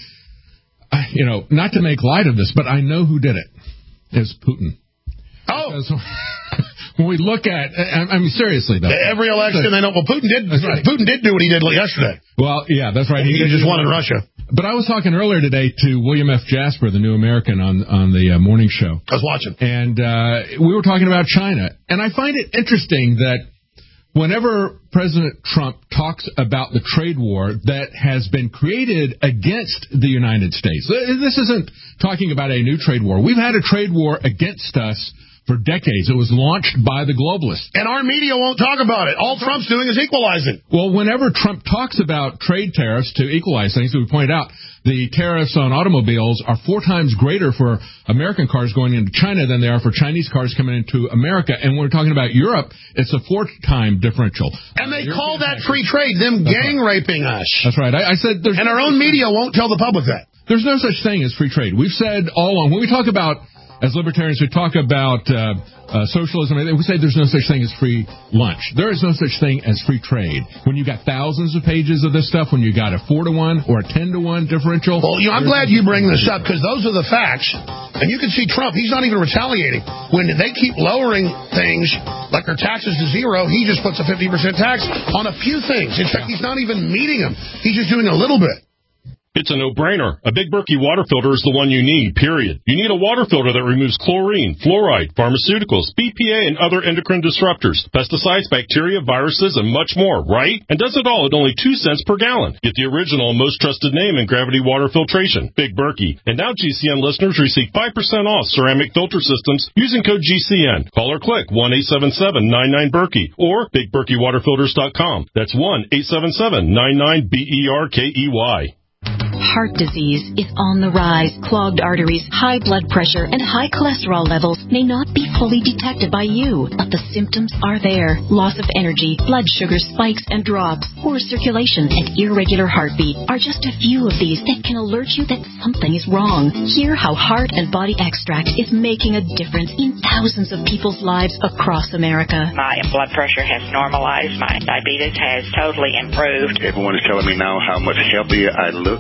you know, not to make light of this, but I know who did it. It's Putin. Oh. Because when we look at, I mean, seriously, though. Every election, they know, well, Putin did, right. Putin did do what he did yesterday. Well, yeah, that's right. He, he just won in Russia. But I was talking earlier today to William F. Jasper, the New American, on on the uh, morning show. I was watching. And uh, we were talking about China. And I find it interesting that whenever President Trump talks about the trade war that has been created against the United States, this isn't talking about a new trade war. We've had a trade war against us for decades. It was launched by the globalists. And our media won't talk about it. All Trump's doing is equalizing. Well, whenever Trump talks about trade tariffs to equalize things, we pointed out the tariffs on automobiles are four times greater for American cars going into China than they are for Chinese cars coming into America. And when we're talking about Europe, it's a four-time differential. And they call that free trade, them gang raping us. That's right. I, I said there's And our own media won't tell the public that. There's no such thing as free trade. We've said all along, when we talk about, as libertarians, we talk about uh, uh, socialism, we say there's no such thing as free lunch. There is no such thing as free trade. When you got thousands of pages of this stuff, when you got a four to one or a ten to one differential. Well, you know, I'm glad you bring this up, because those are the facts. And you can see Trump, he's not even retaliating. When they keep lowering things, like their taxes to zero, he just puts a fifty percent tax on a few things. In fact, he's not even meeting them. He's just doing a little bit. It's a no-brainer. A Big Berkey water filter is the one you need, period. You need a water filter that removes chlorine, fluoride, pharmaceuticals, B P A, and other endocrine disruptors, pesticides, bacteria, viruses, and much more, right? And does it all at only two cents per gallon. Get the original and most trusted name in gravity water filtration, Big Berkey. And now G C N listeners receive five percent off ceramic filter systems using code G C N. Call or click one eight seven seven nine nine Berkey or big berkey water filters dot com. That's one eight seven seven nine nine B E R K E Y. Heart disease is on the rise. Clogged arteries, high blood pressure, and high cholesterol levels may not be fully detected by you, but the symptoms are there. Loss of energy, blood sugar spikes and drops, poor circulation, and irregular heartbeat are just a few of these that can alert you that something is wrong. Hear how Heart and Body Extract is making a difference in thousands of people's lives across America. My blood pressure has normalized. My diabetes has totally improved. Everyone is telling me now how much healthier I look, and I'm feeling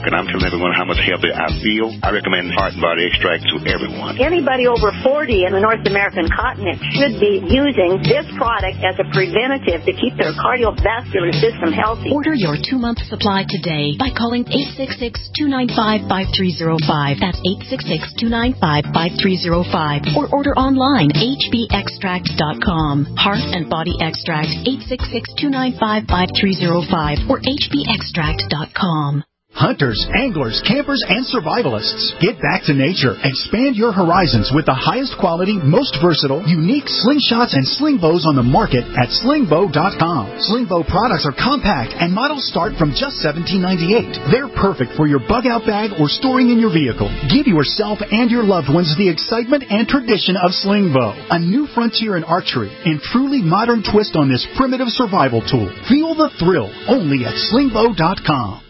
telling everyone how much healthier I feel. I recommend Heart and Body Extract to everyone. Anybody over forty in the North American continent should be using this product as a preventative to keep their cardiovascular system healthy. Order your two-month supply today by calling eight six six, two nine five, five three zero five. That's eight six six, two nine five, five three zero five. Or order online, h b extract dot com. Heart and Body Extract, eight six six, two nine five, five three zero five or h b extract dot com. Hunters, anglers, campers, and survivalists. Get back to nature. Expand your horizons with the highest quality, most versatile, unique slingshots and sling bows on the market at sling bow dot com. Sling bow products are compact and models start from just seventeen ninety-eight. They're perfect for your bug out bag or storing in your vehicle. Give yourself and your loved ones the excitement and tradition of sling bow, a new frontier in archery and truly modern twist on this primitive survival tool. Feel the thrill only at sling bow dot com.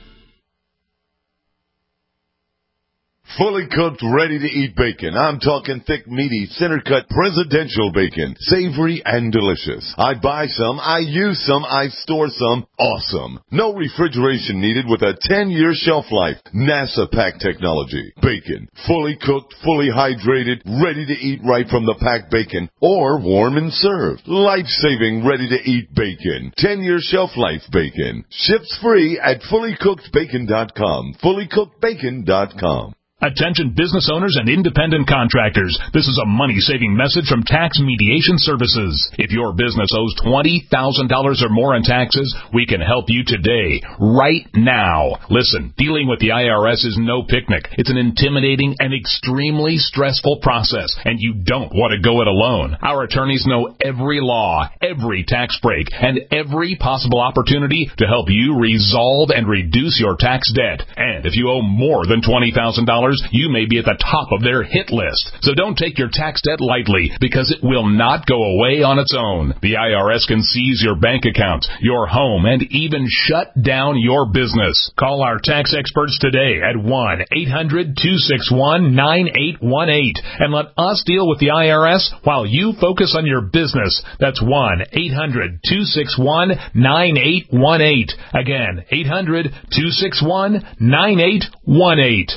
Fully cooked, ready-to-eat bacon. I'm talking thick, meaty, center-cut presidential bacon. Savory and delicious. I buy some, I use some, I store some. Awesome. No refrigeration needed with a ten-year shelf life. NASA pack technology. Bacon. Fully cooked, fully hydrated, ready to eat right from the packed bacon. Or warm and served. Life-saving, ready-to-eat bacon. ten-year shelf life bacon. Ships free at fully cooked bacon dot com. fully cooked bacon dot com. Attention business owners and independent contractors. This is a money-saving message from Tax Mediation Services. If your business owes twenty thousand dollars or more in taxes, we can help you today, right now. Listen, dealing with the I R S is no picnic. It's an intimidating and extremely stressful process, and you don't want to go it alone. Our attorneys know every law, every tax break, and every possible opportunity to help you resolve and reduce your tax debt. And if you owe more than twenty thousand dollars, you may be at the top of their hit list. So don't take your tax debt lightly, because it will not go away on its own. The I R S can seize your bank account, your home, and even shut down your business. Call our tax experts today at one eight hundred, two six one, nine eight one eight and let us deal with the I R S while you focus on your business. That's one eight hundred, two six one, nine eight one eight. Again, eight hundred, two six one, nine eight one eight.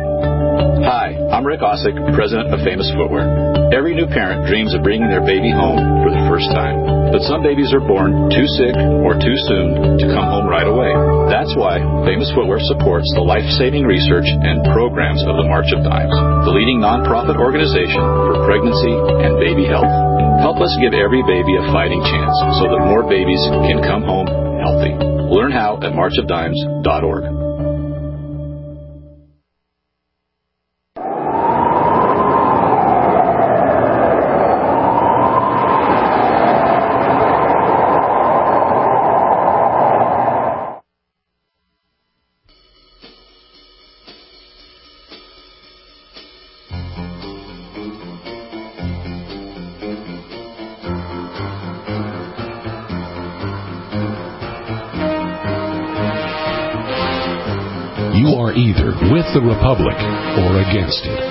Hi, I'm Rick Osick, president of Famous Footwear. Every new parent dreams of bringing their baby home for the first time. But some babies are born too sick or too soon to come home right away. That's why Famous Footwear supports the life-saving research and programs of the March of Dimes, the leading nonprofit organization for pregnancy and baby health. Help us give every baby a fighting chance so that more babies can come home healthy. Learn how at march of dimes dot org. Either with the Republic or against it.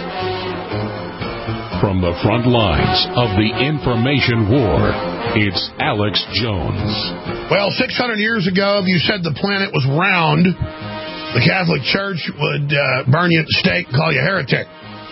From the front lines of the information war, it's Alex Jones. Well, six hundred years ago, if you said the planet was round, the Catholic Church would uh, burn you at the stake and call you a heretic.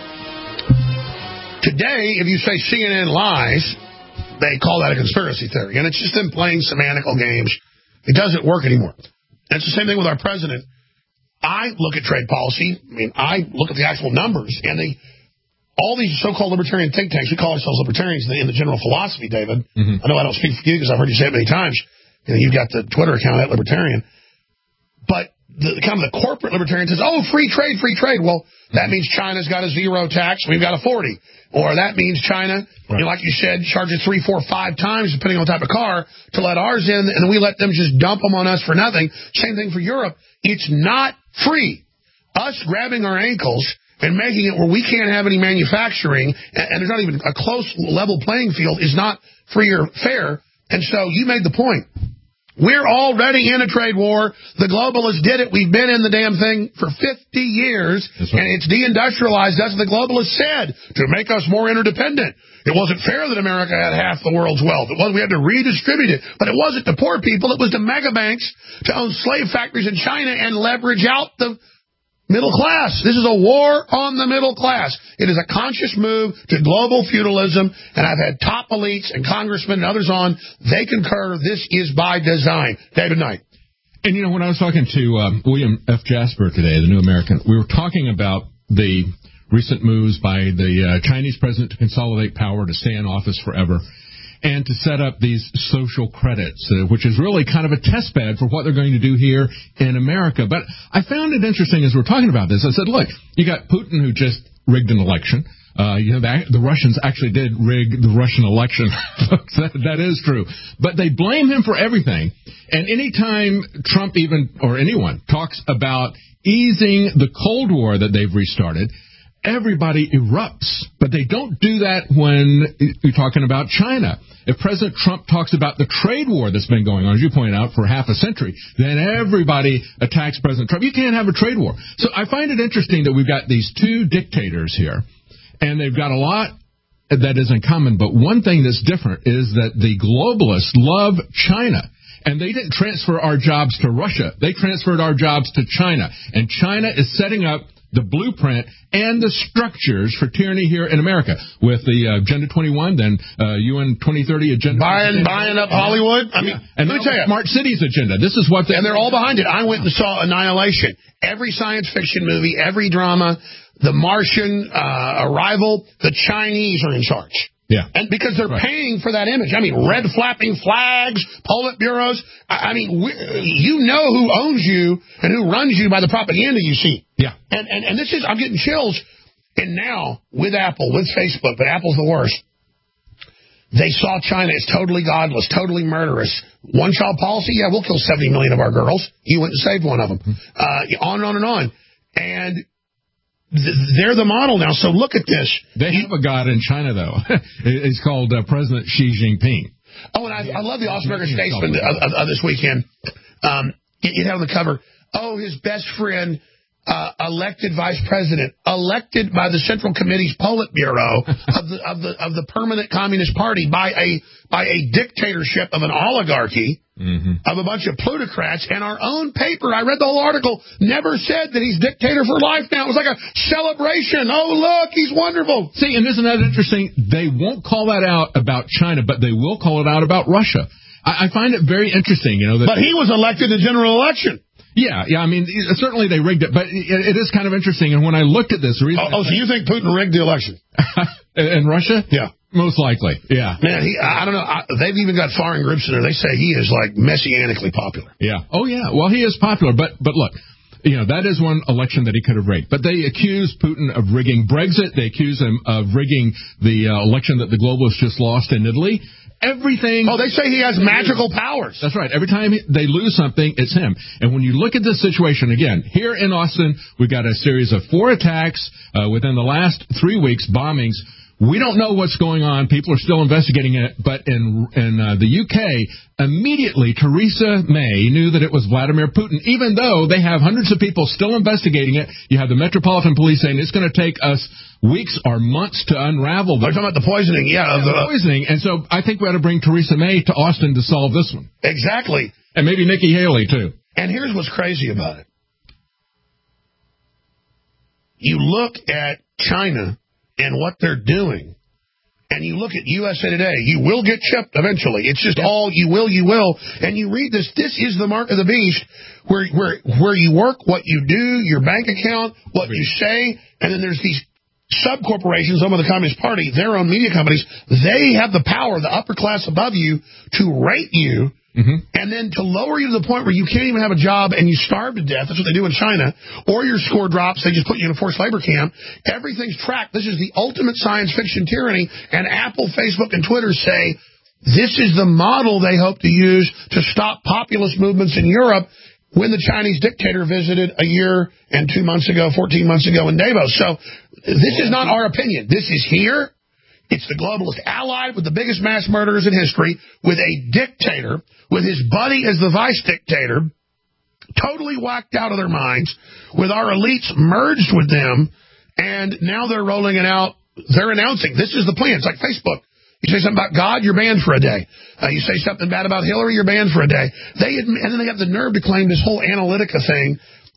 Today, if you say C N N lies, they call that a conspiracy theory. And it's just them playing semantical games. It doesn't work anymore. And it's the same thing with our president. I look at trade policy. I mean, I look at the actual numbers, and they, all these so-called libertarian think tanks, we call ourselves libertarians in the, in the general philosophy, David. Mm-hmm. I know I don't speak for you because I've heard you say it many times. You know, you've got the Twitter account at Libertarian. But the kind of the corporate libertarian says, oh, free trade, free trade. Well, that means China's got a zero tax, we've got a forty. Or that means China, right, you know, like you said, charges three, four, five times, depending on the type of car, to let ours in, and we let them just dump them on us for nothing. Same thing for Europe. It's not free. Us grabbing our ankles and making it where we can't have any manufacturing, and, and there's not even a close level playing field, is not free or fair. And so you made the point. We're already in a trade war. The globalists did it. We've been in the damn thing for fifty years, right, and it's deindustrialized us, the globalists said, to make us more interdependent. It wasn't fair that America had half the world's wealth. It was, we had to redistribute it. But it wasn't to poor people. It was to mega banks to own slave factories in China and leverage out the middle class. This is a war on the middle class. It is a conscious move to global feudalism, and I've had top elites and congressmen and others on. They concur this is by design. David Knight. And, you know, when I was talking to um, William F. Jasper today, the New American, we were talking about the recent moves by the uh, Chinese president to consolidate power, to stay in office forever, and to set up these social credits, uh, which is really kind of a test bed for what they're going to do here in America. But I found it interesting as we're talking about this. I said, look, you got Putin, who just rigged an election. Uh, you know, the, the Russians actually did rig the Russian election. that, that is true. But they blame him for everything. And anytime Trump even, or anyone, talks about easing the Cold War that they've restarted, everybody erupts. But they don't do that when you're talking about China. If President Trump talks about the trade war that's been going on, as you pointed out, for half a century, then everybody attacks President Trump. You can't have a trade war. So I find it interesting that we've got these two dictators here, and they've got a lot that is in common. But one thing that's different is that the globalists love China. And they didn't transfer our jobs to Russia. They transferred our jobs to China. And China is setting up the blueprint and the structures for tyranny here in America with the uh, Agenda twenty-one, then uh, U N twenty thirty agenda. Buying, buying up Hollywood. I mean, yeah. And let me tell you, Smart Cities agenda. This is what they, and they're all behind it. I went and saw Annihilation. Every science fiction movie, every drama, The Martian, uh, Arrival, the Chinese are in charge. Yeah. And because they're right. paying for that image. I mean, red flapping flags, Politburos. I, I mean, we, you know who owns you and who runs you by the propaganda you see. Yeah. And, and, and this is, I'm getting chills. And now, with Apple, with Facebook, but Apple's the worst, they saw China as totally godless, totally murderous. One-child policy, yeah, we'll kill seventy million of our girls. You went and saved one of them. Uh, on and on and on. And they're the model now, so look at this. They have a god in China, though. It's called uh, President Xi Jinping. Oh, and I, I love the Augsburger Statesman of, of, of this weekend. Um, it, it had on the cover, oh, his best friend, uh, elected vice president, elected by the Central Committee's Politburo of the of the of the permanent Communist Party by a by a dictatorship of an oligarchy. Mm-hmm. Of a bunch of plutocrats, and our own paper, I read the whole article, never said that he's dictator for life now. It was like a celebration. Oh, look, he's wonderful. See, and isn't that interesting? They won't call that out about China, but they will call it out about Russia. I, I find it very interesting, you know. That but he was elected in the general election. Yeah, yeah, I mean, certainly they rigged it, but it, it is kind of interesting. And when I looked at this... The reason oh, oh so you think Putin rigged the election? In Russia? Yeah. Most likely, yeah. Man, he, I don't know. I, they've even got foreign groups in there. They say he is, like, messianically popular. Yeah. Oh, yeah. Well, he is popular. But, but look, you know, that is one election that he could have rigged. But they accuse Putin of rigging Brexit. They accuse him of rigging the uh, election that the globalists just lost in Italy. Everything. Oh, they say he has magical powers. That's right. Every time they lose something, it's him. And when you look at this situation, again, here in Austin, we've got a series of four attacks uh, within the last three weeks, bombings. We don't know what's going on. People are still investigating it. But in in uh, the U K, immediately Theresa May knew that it was Vladimir Putin, even though they have hundreds of people still investigating it. You have the Metropolitan Police saying it's going to take us weeks or months to unravel. They're talking about the poisoning, yeah. yeah the uh, poisoning. And so I think we ought to bring Theresa May to Austin to solve this one. Exactly. And maybe Nikki Haley, too. And here's what's crazy about it. You look at China and what they're doing, and you look at U S A Today, you will get chipped eventually. It's just yep. all you will, you will. And you read this, this is the mark of the beast, where where where you work, what you do, your bank account, what you say, and then there's these sub-corporations owned by the Communist Party, their own media companies. They have the power, the upper class above you, to rate you, mm-hmm. and then to lower you to the point where you can't even have a job and you starve to death. That's what they do in China. Or your score drops, they just put you in a forced labor camp. Everything's tracked. This is the ultimate science fiction tyranny, and Apple, Facebook, and Twitter say this is the model they hope to use to stop populist movements in Europe when the Chinese dictator visited a year and two months ago, fourteen months ago in Davos. So this is not our opinion. This is here. It's the globalist allied with the biggest mass murderers in history, with a dictator, with his buddy as the vice dictator, totally whacked out of their minds, with our elites merged with them, and now they're rolling it out. They're announcing this is the plan. It's like Facebook. You say something about God, you're banned for a day. Uh, you say something bad about Hillary, you're banned for a day. They admit, and then they have the nerve to claim this whole Analytica thing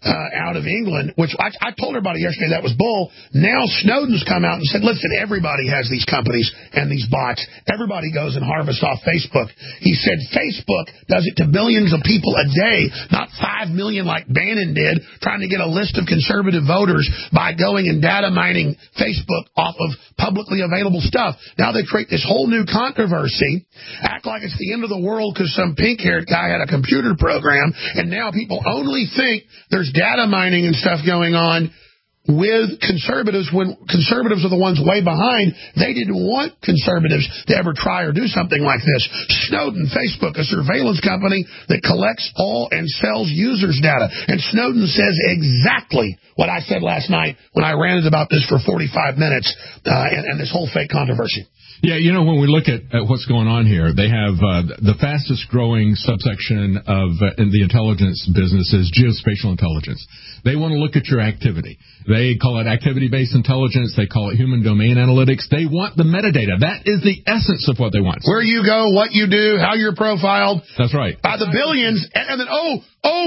Uh, out of England, which I, I told everybody yesterday that was bull. Now Snowden's come out and said, listen, everybody has these companies and these bots. Everybody goes and harvests off Facebook. He said Facebook does it to billions of people a day, not five million like Bannon did, trying to get a list of conservative voters by going and data mining Facebook off of publicly available stuff. Now they create this whole new controversy, act like it's the end of the world because some pink-haired guy had a computer program, and now people only think there's data mining and stuff going on with conservatives when conservatives are the ones way behind. They didn't want conservatives to ever try or do something like this. Snowden, Facebook, a surveillance company that collects all and sells users' data. And Snowden says exactly what I said last night when I ranted about this for forty-five minutes uh, and, and this whole fake controversy. Yeah, you know, when we look at, at what's going on here, they have uh, the fastest growing subsection of uh, in the intelligence business is geospatial intelligence. They want to look at your activity. They call it activity-based intelligence. They call it human domain analytics. They want the metadata. That is the essence of what they want. Where you go, what you do, how you're profiled. That's right. By the billions. And, and then, oh, oh,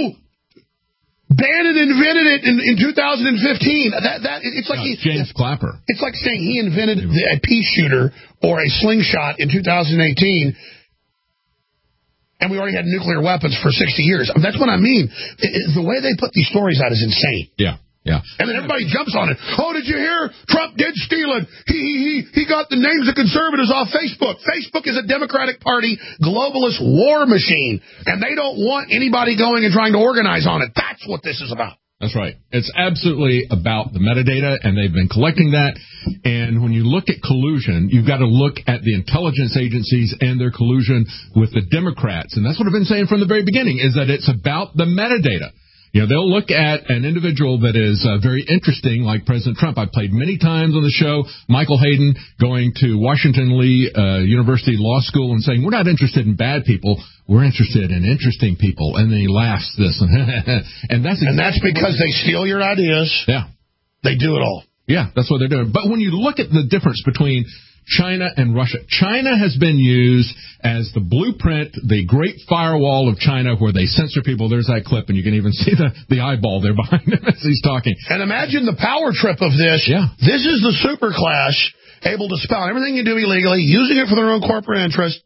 Bannon invented it in, in two thousand fifteen. That that it's like yeah, he, James Clapper. It's like saying he invented the, a pea shooter or a slingshot in two thousand eighteen, and we already had nuclear weapons for sixty years. I mean, that's what I mean. It, it, the way they put these stories out is insane. Yeah. Yeah. And then everybody jumps on it. Oh, did you hear? Trump did steal it. He, he, he got the names of conservatives off Facebook. Facebook is a Democratic Party globalist war machine, and they don't want anybody going and trying to organize on it. That's what this is about. That's right. It's absolutely about the metadata, and they've been collecting that. And when you look at collusion, you've got to look at the intelligence agencies and their collusion with the Democrats. And that's what I've been saying from the very beginning, is that it's about the metadata. You know, they'll look at an individual that is uh, very interesting, like President Trump. I've played many times on the show, Michael Hayden going to Washington Lee uh, University Law School and saying, we're not interested in bad people, we're interested in interesting people. And then he laughs this. and that's exactly And that's because they steal your ideas. Yeah. They do it all. Yeah, that's what they're doing. But when you look at the difference between China and Russia, China has been used as the blueprint, the great firewall of China where they censor people. There's that clip, and you can even see the, the eyeball there behind him as he's talking. And imagine the power trip of this. Yeah. This is the super class able to spell everything you do illegally, using it for their own corporate interest,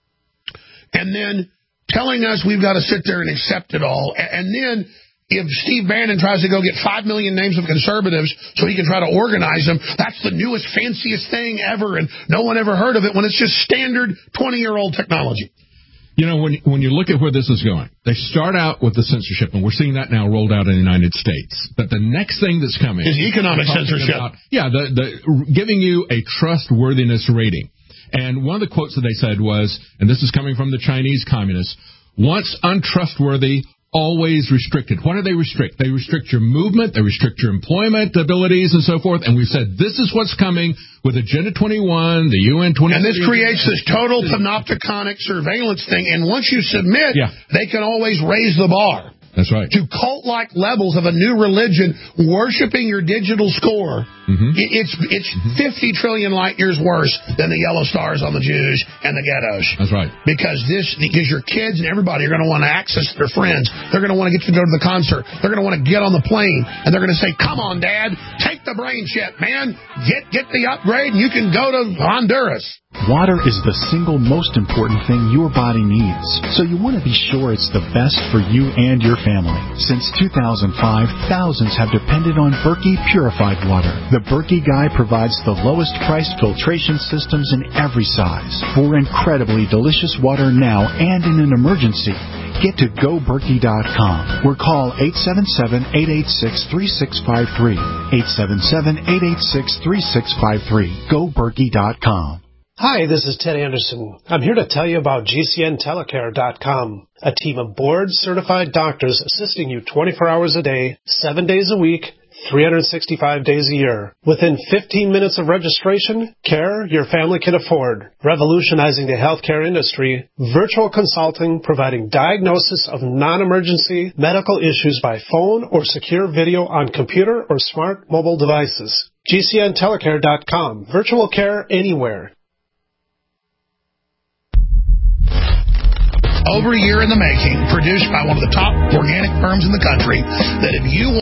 and then telling us we've got to sit there and accept it all. And then if Steve Bannon tries to go get five million names of conservatives so he can try to organize them, that's the newest, fanciest thing ever, and no one ever heard of it when it's just standard twenty-year-old technology. You know, when when you look at where this is going, they start out with the censorship, and we're seeing that now rolled out in the United States. But the next thing that's coming is economic censorship. About, yeah, the, the giving you a trustworthiness rating. And one of the quotes that they said was, and this is coming from the Chinese communists, once untrustworthy, always restricted. What do they restrict? They restrict your movement, they restrict your employment abilities and so forth, and we've said this is what's coming with Agenda twenty-one, the U N twenty. And this creates this total panopticonic surveillance thing, and once you submit, yeah. they can always raise the bar. That's right. To cult-like levels of a new religion, worshiping your digital score. Mm-hmm. It, it's it's mm-hmm. fifty trillion light years worse than the yellow stars on the Jews and the ghettos. That's right. Because this, because your kids and everybody are going to want to access their friends. They're going to want to get to go to the concert. They're going to want to get on the plane, and they're going to say, "Come on, Dad, take the brain chip, man. Get get the upgrade, and you can go to Honduras." Water is the single most important thing your body needs, so you want to be sure it's the best for you and your family. Since two thousand five, thousands have depended on Berkey purified water. The Berkey Guy provides the lowest priced filtration systems in every size for incredibly delicious water now and in an emergency. Get to go berkey dot com or call eight seven seven, eight eight six, three six five three. eight seven seven, eight eight six, three six five three. go berkey dot com. Hi, this is Ted Anderson. I'm here to tell you about G C N telecare dot com, a team of board-certified doctors assisting you twenty-four hours a day, seven days a week, three hundred sixty-five days a year. Within fifteen minutes of registration, care your family can afford. Revolutionizing the healthcare industry, virtual consulting providing diagnosis of non-emergency medical issues by phone or secure video on computer or smart mobile devices. G C N telecare dot com. Virtual care anywhere. over a year in the making, produced by one of the top organic firms in the country, that if you